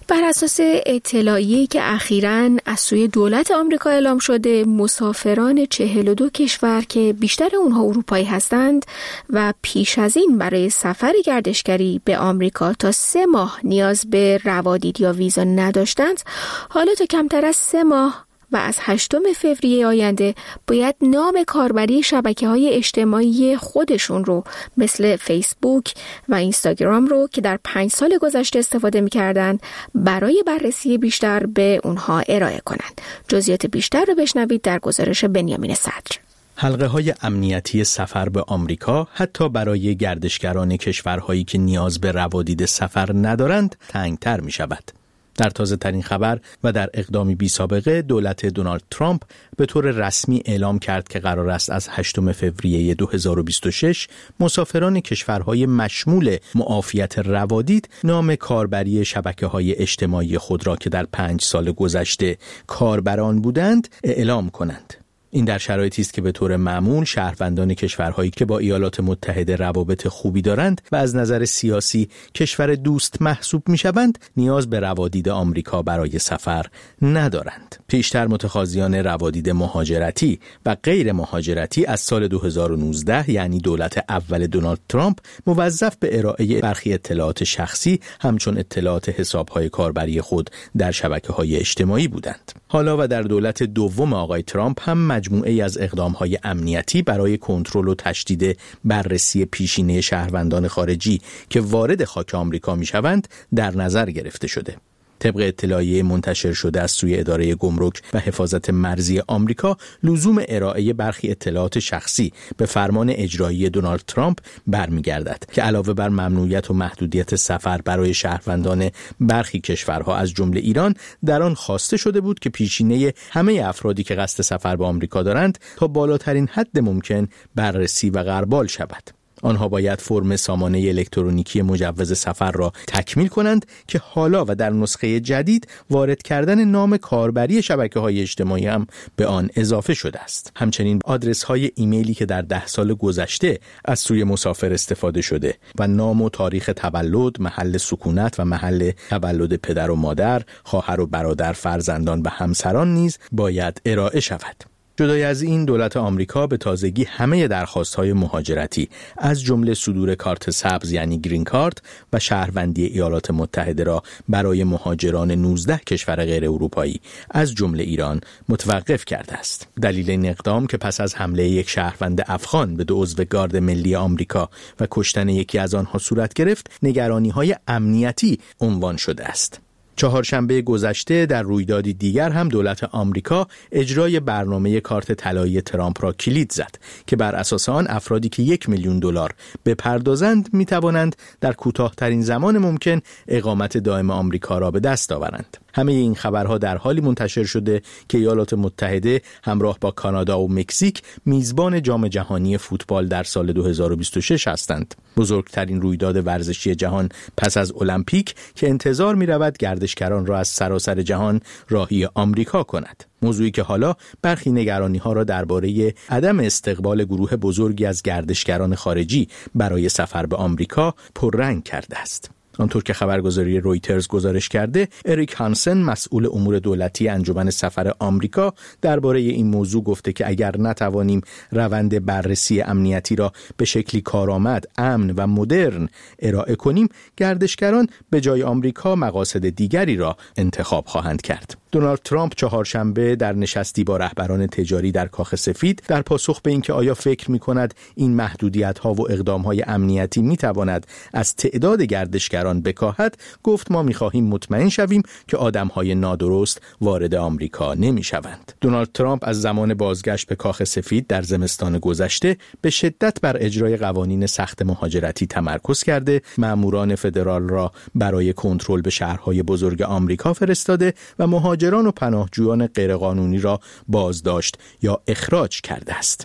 بر اساس اطلاعیه‌ای که اخیراً از سوی دولت آمریکا اعلام شده، مسافران چهل و دو کشور که بیشتر اونها اروپایی هستند و پیش از این برای سفر گردشگری به آمریکا تا سه ماه نیاز به روادید یا ویزا نداشتند، حالا تا کمتر از سه ماه و از هشتم فوریه آینده باید نام کاربری شبکه‌های اجتماعی خودشون رو مثل فیسبوک و اینستاگرام رو که در پنج سال گذشته استفاده می‌کردن برای بررسی بیشتر به اونها ارائه کنند. جزئیات بیشتر رو بشنوید در گزارش بنیامین صدر. حلقه های امنیتی سفر به آمریکا حتی برای گردشگران کشورهایی که نیاز به روادید سفر ندارند تنگتر می شود. در تازه ترین خبر و در اقدامی بی سابقه، دولت دونالد ترامپ به طور رسمی اعلام کرد که قرار است از هشتم فوریه دو هزار و بیست و شش مسافران کشورهای مشمول معافیت روادید نام کاربری شبکه‌های اجتماعی خود را که در پنج سال گذشته کاربران بودند اعلام کنند. این در شرایطی است که به طور معمول شهروندان کشورهایی که با ایالات متحده روابط خوبی دارند و از نظر سیاسی کشور دوست محسوب می‌شوند، نیاز به روادید آمریکا برای سفر ندارند. پیشتر متخاذیان روادید مهاجرتی و غیر مهاجرتی از سال دو هزار و نوزده، یعنی دولت اول دونالد ترامپ، موظف به ارائه برخی اطلاعات شخصی همچون اطلاعات حساب‌های کاربری خود در شبکه‌های اجتماعی بودند. حالا و در دولت دوم آقای ترامپ هم مجموعه‌ای از اقدام‌های امنیتی برای کنترل و تشدید بررسی پیشینه شهروندان خارجی که وارد خاک آمریکا می‌شوند در نظر گرفته شده. طبق اطلاعیه منتشر شده از سوی اداره گمرک و حفاظت مرزی آمریکا، لزوم ارائه برخی اطلاعات شخصی به فرمان اجرایی دونالد ترامپ برمیگردد که علاوه بر ممنوعیت و محدودیت سفر برای شهروندان برخی کشورها از جمله ایران، در آن خواسته شده بود که پیشینه همه افرادی که قصد سفر به آمریکا دارند تا بالاترین حد ممکن بررسی و غربال شود. آنها باید فرم سامانه الکترونیکی مجوز سفر را تکمیل کنند که حالا و در نسخه جدید وارد کردن نام کاربری شبکه‌های اجتماعی هم به آن اضافه شده است. همچنین آدرس‌های ایمیلی که در ده سال گذشته از سوی مسافر استفاده شده و نام و تاریخ تولد، محل سکونت و محل تولد پدر و مادر، خواهر و برادر، فرزندان و همسران نیز باید ارائه شود. جدای از این، دولت آمریکا به تازگی همه درخواست‌های مهاجرتی از جمله صدور کارت سبز یعنی گرین کارت و شهروندی ایالات متحده را برای مهاجران نوزده کشور غیر اروپایی از جمله ایران متوقف کرده است. دلیل این اقدام که پس از حمله یک شهروند افغان به دو عضو گارد ملی آمریکا و کشتن یکی از آنها صورت گرفت، نگرانی‌های امنیتی عنوان شده است. چهارشنبه گذشته در رویدادی دیگر هم دولت آمریکا اجرای برنامه کارت طلایی ترامپ را کلید زد که بر اساس آن افرادی که یک میلیون دلار بپردازند می توانند در کوتاه‌ترین زمان ممکن اقامت دائم آمریکا را به دست آورند. همه این خبرها در حالی منتشر شده که ایالات متحده همراه با کانادا و مکزیک میزبان جام جهانی فوتبال در سال دو هزار و بیست و شش هستند. بزرگترین رویداد ورزشی جهان پس از المپیک که انتظار می رود گردشگران را از سراسر جهان راهی آمریکا کند. موضوعی که حالا برخی نگرانی‌ها را درباره عدم استقبال گروه بزرگی از گردشگران خارجی برای سفر به آمریکا پررنگ کرده است. آنطور که خبرگزاری رویترز گزارش کرده، اریک هانسن، مسئول امور دولتی انجمن سفر آمریکا، درباره این موضوع گفته که اگر نتوانیم روند بررسی امنیتی را به شکلی کارآمد، امن و مدرن ارائه کنیم، گردشگران به جای آمریکا مقاصد دیگری را انتخاب خواهند کرد. دونالد ترامپ چهارشنبه در نشستی با رهبران تجاری در کاخ سفید در پاسخ به اینکه آیا فکر می‌کند این محدودیت‌ها و اقدام‌های امنیتی می‌تواند از تعداد گردشگران بکاهد، گفت ما می‌خواهیم مطمئن شویم که آدم‌های نادرست وارد آمریکا نمی‌شوند. دونالد ترامپ از زمان بازگشت به کاخ سفید در زمستان گذشته به شدت بر اجرای قوانین سخت مهاجرتی تمرکز کرده، ماموران فدرال را برای کنترل به شهرهای بزرگ آمریکا فرستاده و مهاجران و پناهجویان غیرقانونی را بازداشت یا اخراج کرده است.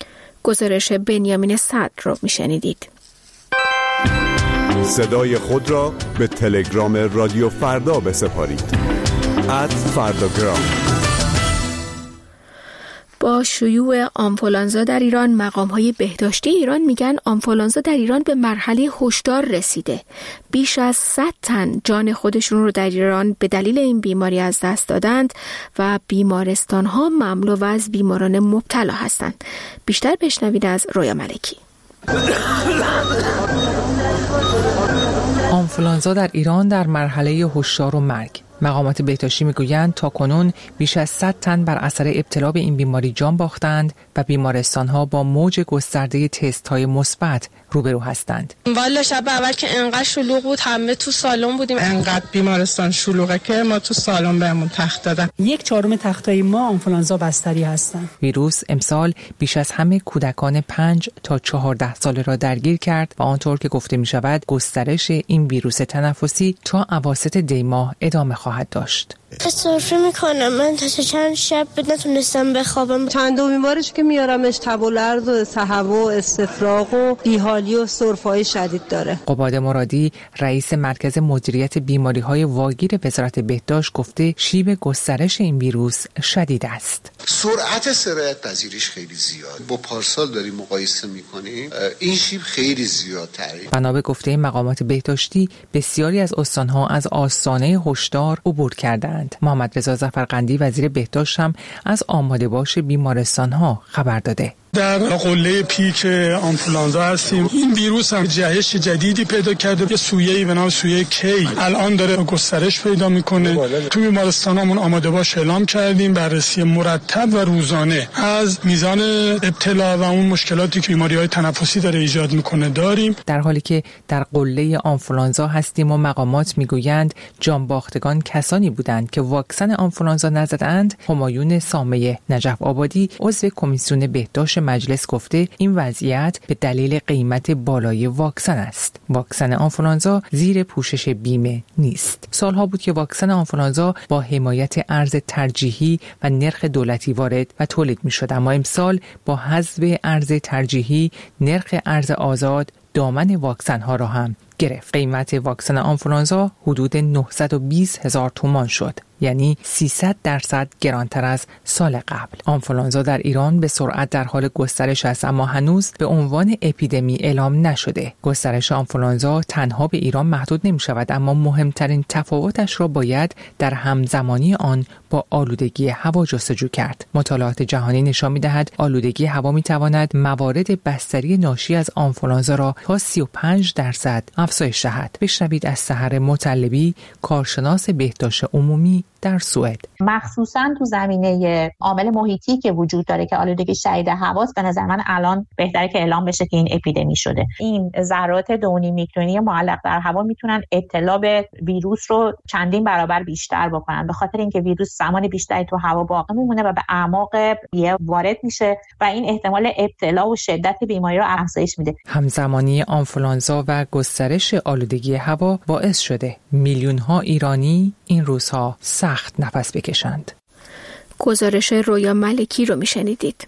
گزارش بنیامین صدر را میشنیدید. صدای خود را به تلگرام رادیو فردا بسپارید. ات فرداگرام. با شیوع آنفولانزا در ایران، مقام‌های بهداشتی ایران میگن آنفولانزا در ایران به مرحله هشدار رسیده. بیش از صد تن جان خودشون رو در ایران به دلیل این بیماری از دست دادند و بیمارستان‌ها مملو از بیماران مبتلا هستند. بیشتر بشنوید از رویا ملکی. آنفولانزا در ایران در مرحله هشدار و مرگ. مقامات بهداشتی میگویند تاکنون بیش از صد تن بر اثر ابتلا به این بیماری جان باختند و بیمارستان‌ها با موج گسترده تست‌های مثبت روبرو هستند. والا شب اول که انقدر شلوغ بود همه تو سالن بودیم، انقدر بیمارستان شلوغه که ما تو سالن بهمون تخت دادن. یک چهارم تختای ما آنفولانزا بستری هستند. ویروس امسال بیش از همه کودکان پنج تا چهارده ساله را درگیر کرد و آنطور که گفته می شود گسترش این ویروس تنفسی تا اواسط دی ماه ادامه خواهد داشت. سرفه میکنم. من تا چند شب نتونستم بخوابم. چند دو بیمارش که میارمش تب و لرز و تهوع و استفراغ و بیحالی و سرفه‌های شدید داره. قباد مرادی رئیس مرکز مدیریت بیماری‌های واگیر وزارت بهداشت گفته شیب گسترش این ویروس شدید است. سرعت سرایت پذیریش خیلی زیاد. با پارسال داریم مقایسه میکنیم. این شیب خیلی زیادتره. بنا به گفته مقامات بهداشتی بسیاری از استان‌ها از آستانه هشدار عبور کردند. محمد رضا ظفرقندی وزیر بهداشت هم از آماده باش بیمارستان‌ها خبر داده. در قله پیک آنفولانزا هستیم. این ویروس هم جهش جدیدی پیدا کرده، یه سویه‌ای به نام سویه کی الان داره گسترش پیدا میکنه. تو بیمارستانامون آماده باش اعلام کردیم، بررسی مرتب و روزانه از میزان ابتلا و اون مشکلاتی که بیماری‌های تنفسی داره ایجاد میکنه داریم. در حالی که در قله آنفولانزا هستیم و مقامات میگویند جانباختگان کسانی بودند که واکسن آنفولانزا نزدند، همایون سامه نجف آبادی عضو کمیسیون بهداشت مجلس گفته این وضعیت به دلیل قیمت بالای واکسن است. واکسن آنفولانزا زیر پوشش بیمه نیست. سالها بود که واکسن آنفولانزا با حمایت ارز ترجیحی و نرخ دولتی وارد و تولید می شد، اما امسال با حذف ارز ترجیحی نرخ ارز آزاد دامن واکسن ها را هم گرفت. قیمت واکسن آنفولانزا حدود نهصد و بیست هزار تومان شد، یعنی سیصد درصد گرانتر از سال قبل. آنفولانزا در ایران به سرعت در حال گسترش است، اما هنوز به عنوان اپیدمی اعلام نشده. گسترش آنفولانزا تنها به ایران محدود نمی شود، اما مهمترین تفاوتش را باید در همزمانی آن با آلودگی هوا جستجو کرد. مطالعات جهانی نشان می دهد آلودگی هوا می تواند موارد بستری ناشی از آنفولانزا را تا سی و پنج درصد افزایش دهد. بشنوید از سحر مطلبی، کارشناس بهداشت عمومی در سوئد. مخصوصا تو زمینه عامل محیطی که وجود داره که آلودگی شدید هواست، به نظر من الان بهتره که اعلام بشه که این اپیدمی شده. این ذرات دو و نیم میکرونی معلق در هوا میتونن ابتلا به ویروس رو چندین برابر بیشتر بکنن، به خاطر اینکه ویروس زمان بیشتری تو هوا باقی میمونه و به اعماق ریه وارد میشه و این احتمال ابتلا و شدت بیماری رو افزایش میده. همزمانی آنفولانزا و گسترش آلودگی هوا باعث شده میلیون ها ایرانی این روزها سخت نفس بکشند. گزارش رویا ملکی رو میشنیدید.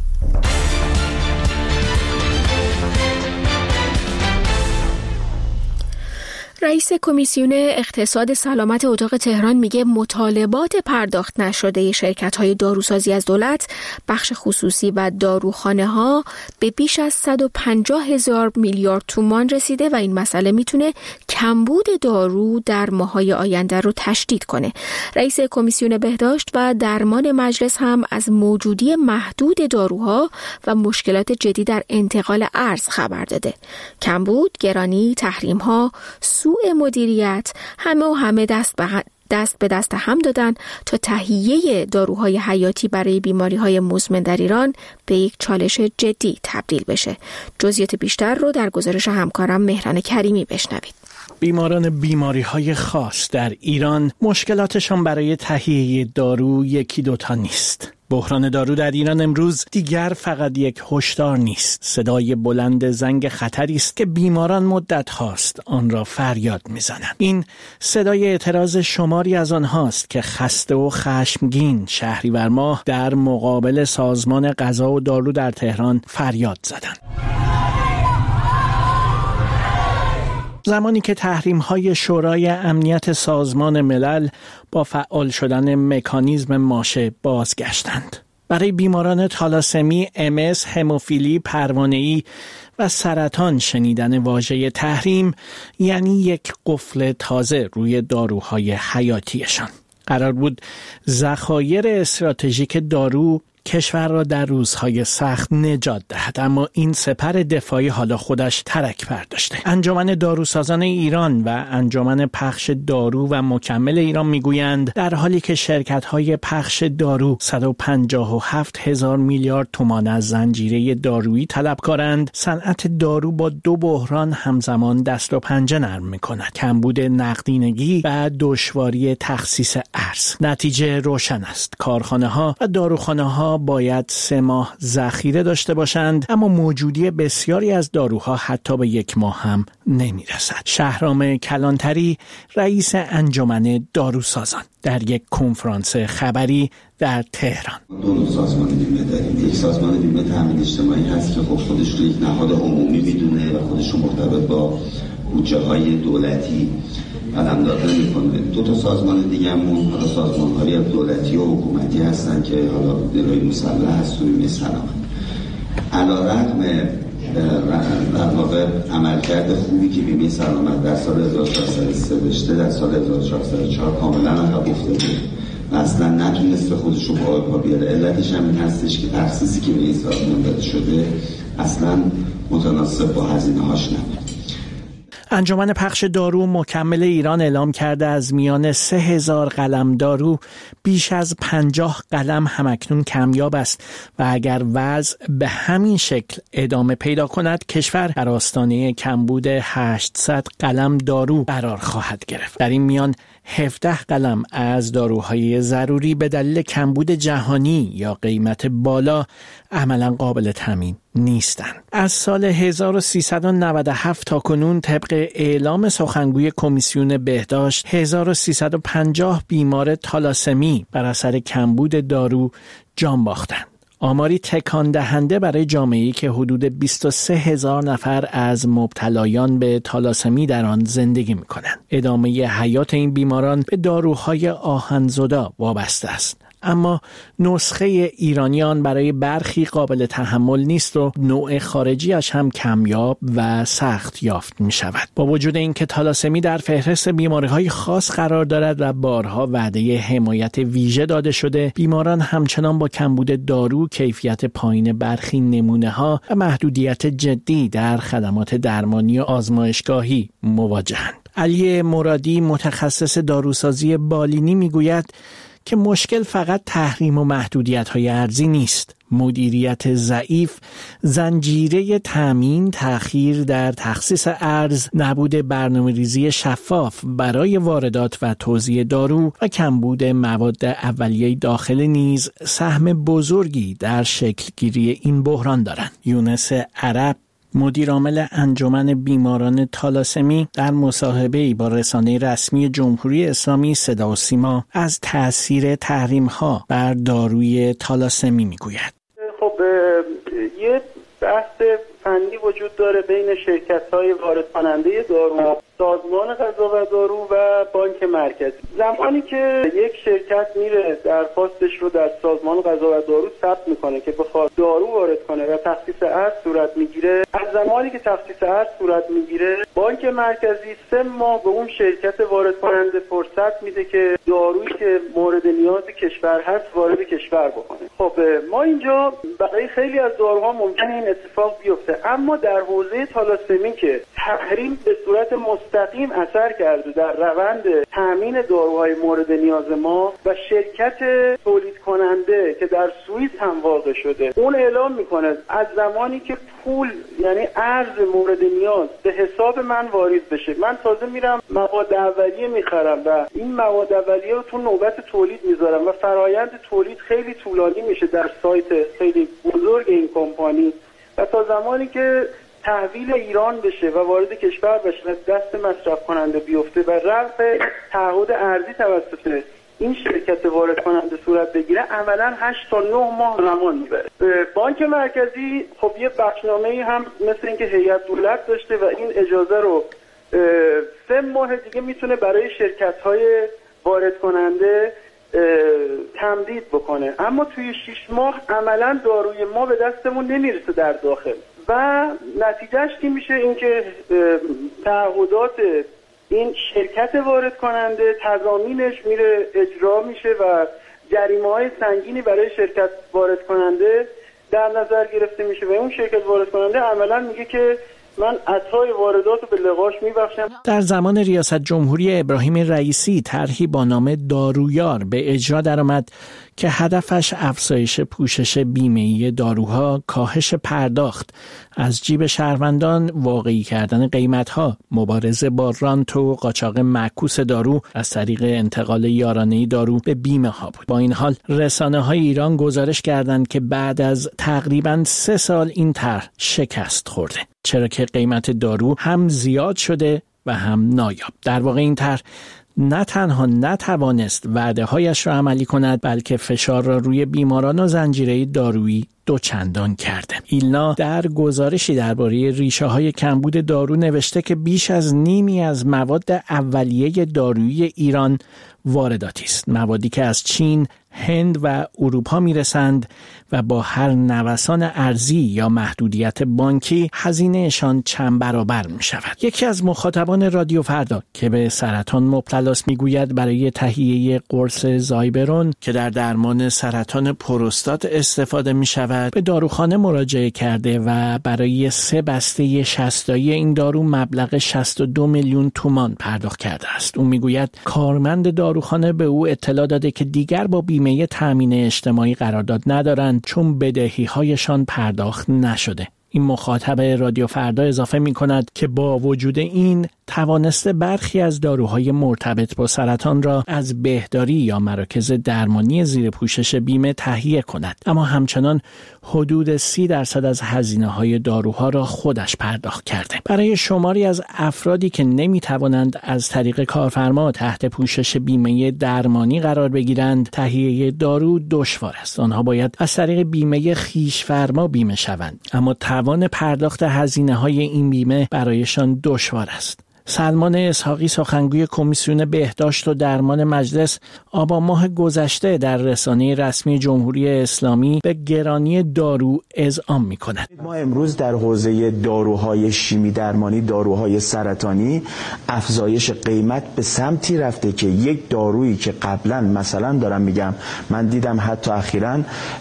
رئیس کمیسیون اقتصاد سلامت اتاق تهران میگه مطالبات پرداخت نشده شرکت‌های داروسازی از دولت، بخش خصوصی و داروخانه ها به بیش از صد و پنجاه هزار میلیارد تومان رسیده و این مسئله میتونه کمبود دارو در ماه‌های آینده رو تشدید کنه. رئیس کمیسیون بهداشت و درمان مجلس هم از موجودی محدود داروها و مشکلات جدی در انتقال ارز خبر داده. کمبود، گرانی، تحریم‌ها، سوء مدیریت، همه و همه دست به دست به دست هم دادن تا تهیه داروهای حیاتی برای بیماری‌های مزمن در ایران به یک چالش جدی تبدیل بشه. جزئیات بیشتر رو در گزارش همکارم مهران کریمی بشنوید. بیماران بیماری‌های خاص در ایران مشکلاتشان برای تهیه دارو یکی دوتا نیست. بحران دارو در ایران امروز دیگر فقط یک هشدار نیست. صدای بلند زنگ خطری است که بیماران مدت هاست آن را فریاد می‌زنند. این صدای اعتراض شماری از آنهاست که خسته و خشمگین شهریور ماه در مقابل سازمان غذا و دارو در تهران فریاد زدند. زمانی که تحریم‌های شورای امنیت سازمان ملل با فعال شدن مکانیزم ماشه بازگشتند. برای بیماران تالاسمی، ام اس، هموفیلی پروانه‌ای و سرطان شنیدن واژه تحریم یعنی یک قفل تازه روی داروهای حیاتیشان. قرار بود ذخایر استراتژیک دارو کشور را در روزهای سخت نجات دهد، اما این سپر دفاعی حالا خودش ترک برداشته. انجمن داروسازان ایران و انجمن پخش دارو و مکمل ایران میگویند در حالی که شرکت‌های پخش دارو صد و پنجاه و هفت هزار میلیارد تومان از زنجیره دارویی طلبکارند، صنعت دارو با دو بحران همزمان دست و پنجه نرم می‌کند: کمبود نقدینگی و دشواری تخصیص ارز. نتیجه روشن است: کارخانه‌ها و داروخانه‌ها باید سه ماه ذخیره داشته باشند، اما موجودی بسیاری از داروها حتی به یک ماه هم نمیرسد. شهرام کلانتری، رئیس انجمن داروسازان، در یک کنفرانس خبری در تهران: دو سازمان بیمه داریم. یک سازمان بیمه تامین اجتماعی هست که خب خودش رو یک نهاد عمومی میدونه و خودش رو مرتبط با بودجه های دولتی قلمداد میکنه. دو تا سازمان دیگه همون حالا سازمان‌های دولتی و حکومتی هستن که حالا نیروی مسلح هست و بیمه سلامت. علیرغم در واقع عملکرد خوبی که بیمه سلامت در سال هزار و چهارصد و سه داشته، در سال هزار و چهارصد و چهار کاملا عقب افتاده و اصلا نتونسته خودش رو با پا بیاره. علتش هم این هستش که تخصیصی که به این سازمان داده شده اصلا متناسب با هزینه‌هاش نبود. انجمن پخش دارو مکمل ایران اعلام کرده از میان سه هزار قلم دارو بیش از پنجاه قلم همکنون کمیاب است و اگر وضع به همین شکل ادامه پیدا کند، کشور در آستانه کمبود هشتصد قلم دارو قرار خواهد گرفت. در این میان هفده قلم از داروهای ضروری به دلیل کمبود جهانی یا قیمت بالا عملاً قابل تامین نیستند. از سال هزار و سیصد و نود و هفت تا کنون طبق اعلام سخنگوی کمیسیون بهداشت، هزار و سیصد و پنجاه بیمار تالاسمی بر اثر کمبود دارو جان باختند. آماری تکان دهنده برای جامعه‌ای که حدود بیست و سه هزار نفر از مبتلایان به تالاسمی در آن زندگی می‌کنند. ادامه حیات این بیماران به داروهای آهن‌زدا وابسته است. اما نسخه ایرانیان برای برخی قابل تحمل نیست و نوع خارجیش هم کمیاب و سخت یافت می شود. با وجود اینکه تالاسمی در فهرست بیماری‌های خاص قرار دارد و بارها وعده حمایت ویژه داده شده، بیماران همچنان با کمبود دارو، کیفیت پایین برخی نمونه‌ها و محدودیت جدی در خدمات درمانی و آزمایشگاهی مواجهند. علی مرادی، متخصص داروسازی بالینی، میگوید که مشکل فقط تحریم و محدودیت‌های ارزی نیست. مدیریت ضعیف، زنجیره تامین، تأخیر در تخصیص ارز، نبود برنامه‌ریزی شفاف برای واردات و توزیع دارو و کمبود مواد اولیه داخل نیز سهم بزرگی در شکلگیری این بحران دارند. یونس عرب، مدیر عامل انجمن بیماران تالاسمی، در مصاحبه‌ای با رسانه رسمی جمهوری اسلامی صدا و سیما از تأثیر تحریم‌ها بر داروی تالاسمی میگوید. خب یه بحث فنی وجود داره بین شرکت‌های وارد کننده دارو، سازمان غذا و دارو و بانک مرکزی. زمانی که یک شرکت میره درخواستش رو در سازمان غذا و دارو ثبت میکنه که بخواد دارو وارد کنه و تخصیص ارز صورت میگیره، از زمانی که تخصیص ارز صورت میگیره، بانک مرکزی سه ماه به اون شرکت وارد کننده فرصت میده که دارویی که مورد نیاز کشور هست وارد کشور بکنه. خب ما اینجا برای خیلی از داروها ممکنه این اتفاق بیفته، اما در حوزه تالاسمی که تحریم به صورت مستقیم اثر کرده در روند تامین داروهای مورد نیاز ما و شرکت تولید کننده که در سوئیس هم واقع شده، اون اعلام میکنه از زمانی که پول یعنی ارز مورد نیاز به حساب من واریز بشه، من تازه میرم مواد اولیه میخرم و این مواد اولیه رو تو نوبت تولید میذارم و فرایند تولید خیلی طولانی میشه در سایت خیلی بزرگ این کمپانی و تا زمانی که تحویل ایران بشه و وارد کشور بشه و دست مصرف کننده بیفته و رفع تعهد ارزی توسط این شرکت وارد کننده صورت بگیره، عملاً هشت تا نه ماه زمان میبره. بانک مرکزی خب یه بخشنامه‌ای هم مثل اینکه هیئت دولت داشته و این اجازه رو سه ماه دیگه میتونه برای شرکت‌های وارد کننده تمدید بکنه، اما توی شش ماه عملا داروی ما به دستمون نمیرسه در داخل و نتیجهش چی میشه؟ اینکه تعهدات این شرکت وارد کننده تضامینش میره اجرا میشه و جریمه های سنگینی برای شرکت وارد کننده در نظر گرفته میشه و اون شرکت وارد کننده عملا میگه که من عطای واردات رو به لغاش میبخشم. در زمان ریاست جمهوری ابراهیم رئیسی طرحی با نام دارویار به اجرا درآمد که هدفش افزایش پوشش بیمه‌ای داروها، کاهش پرداخت از جیب شهروندان، واقعی کردن قیمت‌ها، مبارزه با رانت و قاچاق معکوس دارو از طریق انتقال یارانه‌ای دارو به بیمه‌ها بود. با این حال رسانه‌های ایران گزارش کردند که بعد از تقریباً سه سال این طرح شکست خورده، چرا که قیمت دارو هم زیاد شده و هم نایاب. در واقع این طرح نه تنها نتوانست وعده هایش را عملی کند، بلکه فشار را روی بیماران و زنجیره دارویی دو چندان کرده. ایلنا در گزارشی درباره ریشه های کمبود دارو نوشته که بیش از نیمی از مواد اولیه دارویی ایران وارداتی است، موادی که از چین، هند و اروپا میرسند و با هر نوسان ارزی یا محدودیت بانکی هزینه‌شان چند برابر می شود. یکی از مخاطبان رادیو فردا که به سرطان مبتلاست میگوید برای تهیه قرص زایبرون که در درمان سرطان پروستات استفاده می شود به داروخانه مراجعه کرده و برای سه بسته شصتایی این دارو مبلغ شصت و دو میلیون تومان پرداخت کرده است. او میگوید کارمند داروخانه به او اطلاع داده که دیگر با بیمه تامین اجتماعی قرارداد ندارند چون بدهی‌هایشان پرداخت نشده. این مخاطب رادیو فردا اضافه می کند که با وجود این توانسته برخی از داروهای مرتبط با سرطان را از بهداری یا مراکز درمانی زیر پوشش بیمه تهیه کند، اما همچنان حدود سی درصد از هزینه‌های داروها را خودش پرداخت کرده. برای شماری از افرادی که نمی توانند از طریق کارفرما تحت پوشش بیمه درمانی قرار بگیرند، تهیه دارو دشوار است. آنها باید از طریق بیمه خویش‌فرما بیمه شوند، اما توان پرداخت هزینه‌های این بیمه برایشان دشوار است. سلمان اسحاقی سخنگوی کمیسیون بهداشت و درمان مجلس آبان ماه گذشته در رسانه رسمی جمهوری اسلامی به گرانی دارو اذعان می‌کند. ما امروز در حوزه داروهای شیمی درمانی، داروهای سرطانی افزایش قیمت به سمتی رفته که یک دارویی که قبلا مثلا دارم میگم من دیدم حتی اخیراً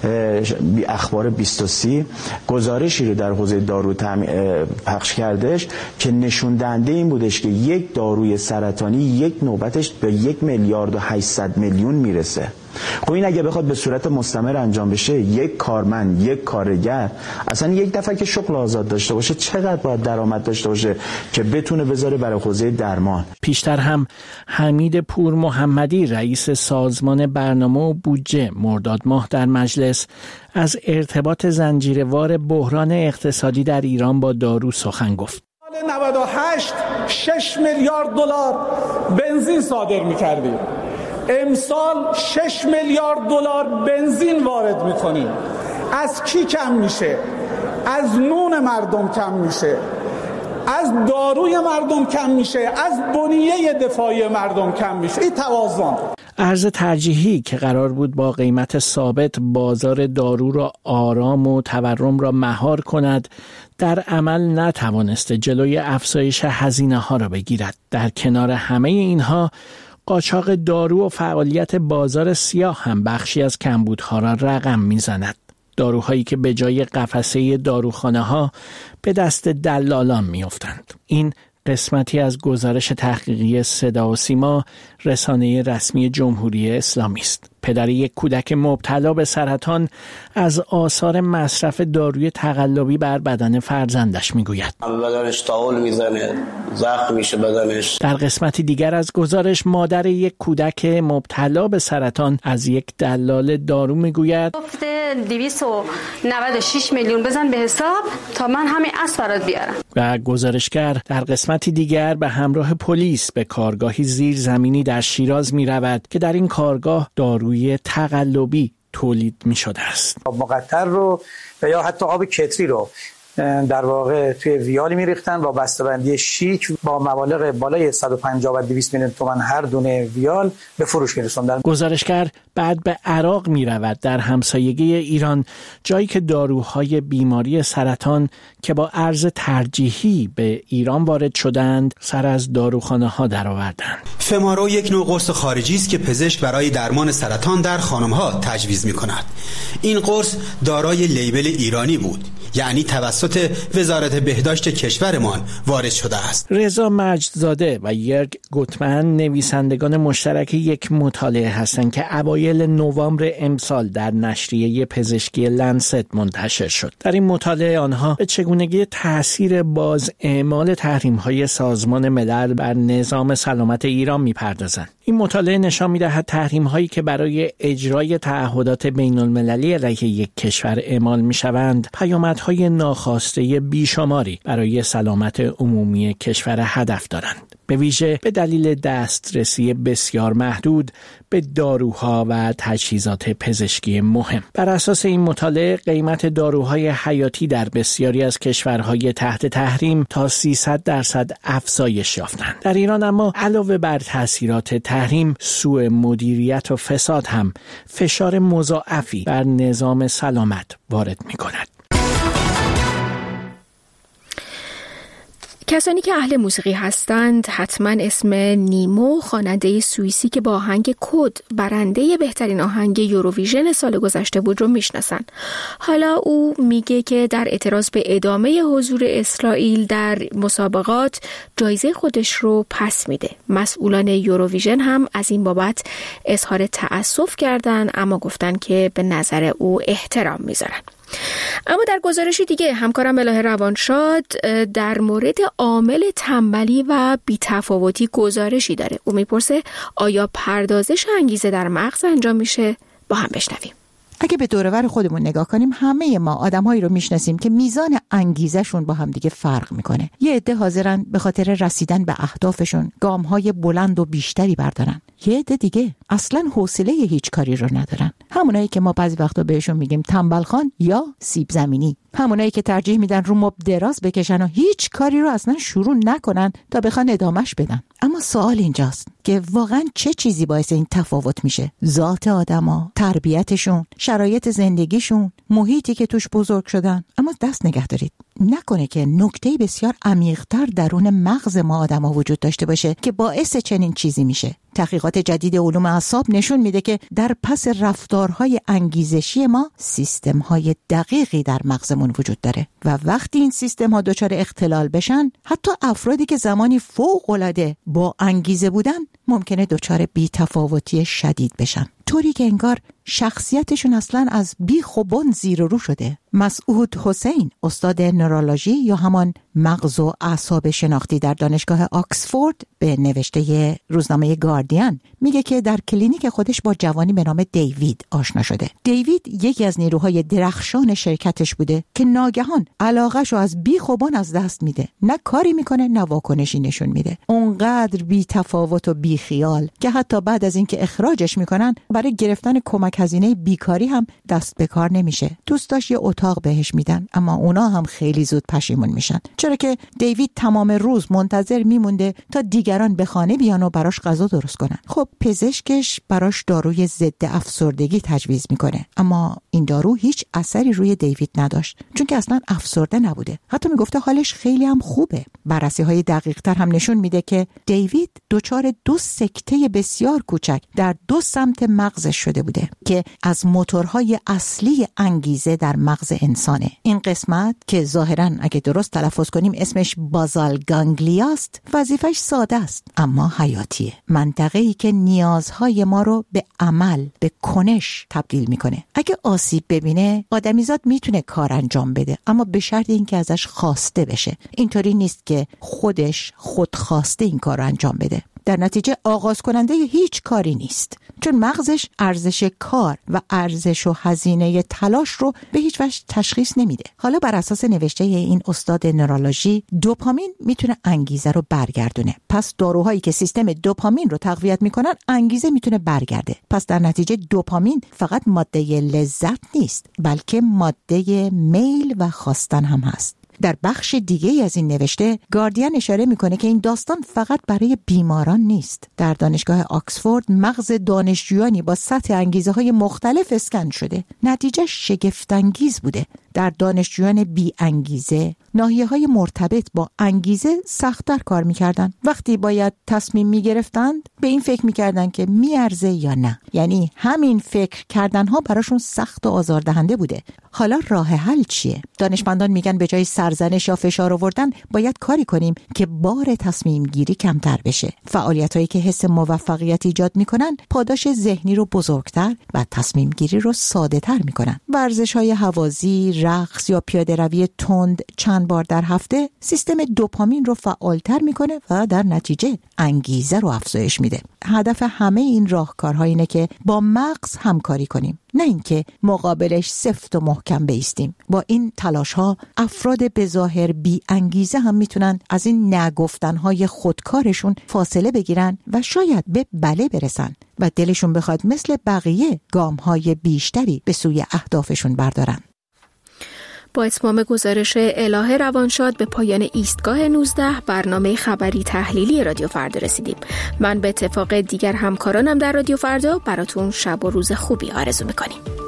اخبار بیست و سی گزارشی رو در حوزه دارو پخش کردش که نشون دهنده این بوده که یک داروی سرطانی یک نوبتش به یک میلیارد و هشتصد میلیون میرسه. خب این اگه بخواد به صورت مستمر انجام بشه، یک کارمند، یک کارگر اصلا یک دفعه که شغل آزاد داشته باشه چقدر باید درآمد داشته باشه که بتونه بذاره برای حوزه درمان. پیشتر هم حمید پور محمدی رئیس سازمان برنامه و بودجه مرداد ماه در مجلس از ارتباط زنجیره‌وار بحران اقتصادی در ایران با دارو سخن گفت. نود و هشت شش میلیارد دلار بنزین صادر می‌کردیم. امسال شش میلیارد دلار بنزین وارد می‌کنیم. از کی کم میشه؟ از نون مردم کم میشه. از داروی مردم کم میشه. از بنیه دفاعی مردم کم میشه. این توازن. ارز ترجیحی که قرار بود با قیمت ثابت بازار دارو را آرام و تورم را مهار کند، در عمل نتوانسته جلوی افزایش هزینه ها را بگیرد. در کنار همه اینها قاچاق دارو و فعالیت بازار سیاه هم بخشی از کمبودها را رقم میزند. داروهایی که به جای قفسه داروخانه ها به دست دلالان میافتند. این قسمتی از گزارش تحقیقی صدا و سیما رسانه رسمی جمهوری اسلامی است. پدر یک کودک مبتلا به سرطان از آثار مصرف داروی تقلبی بر بدن فرزندش میگوید. بدنش تاول میزنه، زخم میشه بدنش. در قسمتی دیگر از گزارش مادر یک کودک مبتلا به سرطان از یک دلال دارو میگوید گفته دویست و نود و شش میلیون بزن به حساب تا من همین اسب برات بیارم. و گزارشگر در قسمتی دیگر به همراه پلیس به کارگاهی زیرزمینی در شیراز می رود که در این کارگاه داروی تقلبی تولید می شده است. آب مقطر رو و یا حتی آب کتری رو در واقع توی ویالی میریختن با بسته‌بندی شیک با مبالغ بالای صد و پنجاه و دویست میلیون تومان هر دونه ویال به فروش میرسوندن. گزارشگر بعد به عراق میرود، در همسایگی ایران، جایی که داروهای بیماری سرطان که با ارز ترجیحی به ایران وارد شدند سر از داروخانه ها درآوردند. فمارو یک نوع قرص خارجی است که پزشک برای درمان سرطان در خانم‌ها تجویز می‌کند. این قرص دارای لیبل ایرانی بود، یعنی توسط وزارت بهداشت کشورمان وارد شده است. رضا مجدزاده و یرگ گوتمن نویسندگان مشترک یک مطالعه هستند که اوایل نوامبر امسال در نشریه پزشکی لنست منتشر شد. در این مطالعه آنها به چگونگی تأثیر باز اعمال تحریم‌های سازمان ملل بر نظام سلامت ایران می‌پردازند. این مطالعه نشان می‌دهد تحریم‌هایی که برای اجرای تعهدات بین‌المللی علیه یک کشور اعمال می‌شوند، پیامدهای ناخواسته بیشماری برای سلامت عمومی کشور هدف دارند. به ویژه به دلیل دسترسی بسیار محدود به داروها و تجهیزات پزشکی مهم. بر اساس این مطالعه قیمت داروهای حیاتی در بسیاری از کشورهای تحت تحریم تا سیصد درصد افزایش یافتند. در ایران اما علاوه بر تاثیرات تحریم، سوء مدیریت و فساد هم فشار مضاعفی بر نظام سلامت وارد می‌کند. کسانی که اهل موسیقی هستند حتما اسم نیمو، خواننده سوئیسی که با آهنگ کد برنده بهترین آهنگ یوروویژن سال گذشته بود رو میشناسن. حالا او میگه که در اعتراض به ادامه حضور اسرائیل در مسابقات جایزه خودش رو پس میده. مسئولان یوروویژن هم از این بابت اظهار تأسف کردن، اما گفتن که به نظر او احترام میذارن. اما در گزارش دیگه همکارم الهه روانشاد در مورد عامل تنبلی و بی‌تفاوتی گزارشی داره. او میپرسه آیا پردازش انگیزه در مغز انجام میشه؟ با هم بشنویم. اگه به دور و بر خودمون نگاه کنیم، همه ما آدم‌هایی رو میشناسیم که میزان انگیزه‌شون با هم دیگه فرق میکنه. یه عده حاضرن به خاطر رسیدن به اهدافشون گام‌های بلند و بیشتری بردارن. یه عده دیگه اصلاً حوصله هیچ کاری رو ندارن. همونایی که ما بعضی وقتا بهشون میگیم تنبلخان یا سیب زمینی. همونایی که ترجیح میدن رو مبل دراز بکشن و هیچ کاری رو اصلا شروع نکنن تا بخوان ادامهش بدن. اما سوال اینجاست که واقعا چه چیزی باعث این تفاوت میشه؟ ذات آدما، تربیتشون، شرایط زندگیشون، محیطی که توش بزرگ شدن. اما دست نگه دارید، نکنه که نکته بسیار عمیق‌تر درون مغز ما آدما وجود داشته باشه که باعث چنین چیزی میشه. تحقیقات جدید علوم اعصاب نشون میده که در پس رفتارهای انگیزشی ما سیستم‌های دقیقی در مغزمون وجود داره و وقتی این سیستم‌ها دچار اختلال بشن، حتی افرادی که زمانی فوق‌العاده با انگیزه بودن ممکنه دچار بی‌تفاوتی شدید بشن، طوری که انگار شخصیتشون اصلا از بیخ و بن زیر و رو شده. مسعود حسین، استاد نورولوژی یا همان مغز و اعصاب شناختی در دانشگاه آکسفورد، به نوشته روزنامه گاردین میگه که در کلینیک خودش با جوانی به نام دیوید آشنا شده. دیوید یکی از نیروهای درخشان شرکتش بوده که ناگهان علاقه‌شو از بیخ و بن از دست میده. نه کاری میکنه نه واکنشی نشون میده. اونقدر بی تفاوت و بی خیال که حتی بعد از اینکه اخراجش میکنن برای گرفتن کمک هزینه بیکاری هم دست به کار نمیشه. دوستاش یه اتاق بهش میدن، اما اونا هم خیلی زود پشیمون میشن، چرا که دیوید تمام روز منتظر میمونده تا دیگران به خانه بیان و براش غذا درست کنن. خب پزشکش براش داروی ضد افسردگی تجویز میکنه، اما این دارو هیچ اثری روی دیوید نداشت، چون که اصلا افسرده نبوده. حتی میگفته حالش خیلی هم خوبه. بررسی‌های دقیق‌تر هم نشون میده که دیوید دچار دو سکته بسیار کوچک در دو سمت مغزش شده بوده که از موتورهای اصلی انگیزه در مغز انسانه. این قسمت که ظاهراً اگه درست تلفظ کنیم اسمش بازال گانگلیا است، وظیفش ساده است اما حیاتیه. منطقه‌ای که نیازهای ما رو به عمل، به کنش تبدیل میکنه. اگه آسیب ببینه، آدمیزاد میتونه کار انجام بده، اما به شرط اینکه ازش خواسته بشه. اینطوری نیست که خودش خودخواسته این کار رو انجام بده. در نتیجه آغاز کننده هیچ کاری نیست، چون مغزش ارزش کار و ارزش و هزینه تلاش رو به هیچ وجه تشخیص نمیده. حالا بر اساس نوشته این استاد نورولوژی، دوپامین میتونه انگیزه رو برگردونه. پس داروهایی که سیستم دوپامین رو تقویت میکنن، انگیزه میتونه برگرده. پس در نتیجه دوپامین فقط ماده لذت نیست، بلکه ماده میل و خواستن هم هست. در بخش دیگه از این نوشته گاردین اشاره میکنه که این داستان فقط برای بیماران نیست. در دانشگاه آکسفورد مغز دانشجویانی با سطح انگیزه های مختلف اسکن شده. نتیجه شگفت‌انگیز بوده. در دانشجویان بی انگیزه ناحیه های مرتبط با انگیزه سخت‌تر کار میکردن. وقتی باید تصمیم میگرفتند به این فکر میکردن که میارزه یا نه. یعنی همین فکر کردن ها براشون سخت و آزاردهنده بوده. حالا راه حل چیه؟ دانشمندان میگن به جای سرزنش یا فشار آوردن باید کاری کنیم که بار تصمیم گیری کمتر بشه. فعالیت هایی که حس موفقیت ایجاد میکنن پاداش ذهنی رو بزرگتر و تصمیم گیری رو ساده تر میکنن. ورزش های هوازی، رقص یا پیاده روی تند چند بار در هفته سیستم دوپامین رو فعالتر میکنه و در نتیجه انگیزه رو افزایش میده. هدف همه این راهکارها اینه که با مغز همکاری کنیم، نه اینکه مقابلش سفت و محکم بایستیم. با این تلاش ها افراد به ظاهر بی انگیزه هم میتونن از این نگفتن های خودکارشون فاصله بگیرن و شاید به بله برسن و دلشون بخواد مثل بقیه گام های بیشتری به سوی اهدافشون بردارن. با اتمام گزارش الهه روانشاد به پایان ایستگاه نوزده برنامه خبری تحلیلی رادیو فردا رسیدیم. من به اتفاق دیگر همکارانم در رادیو فردا براتون شب و روز خوبی آرزو میکنیم.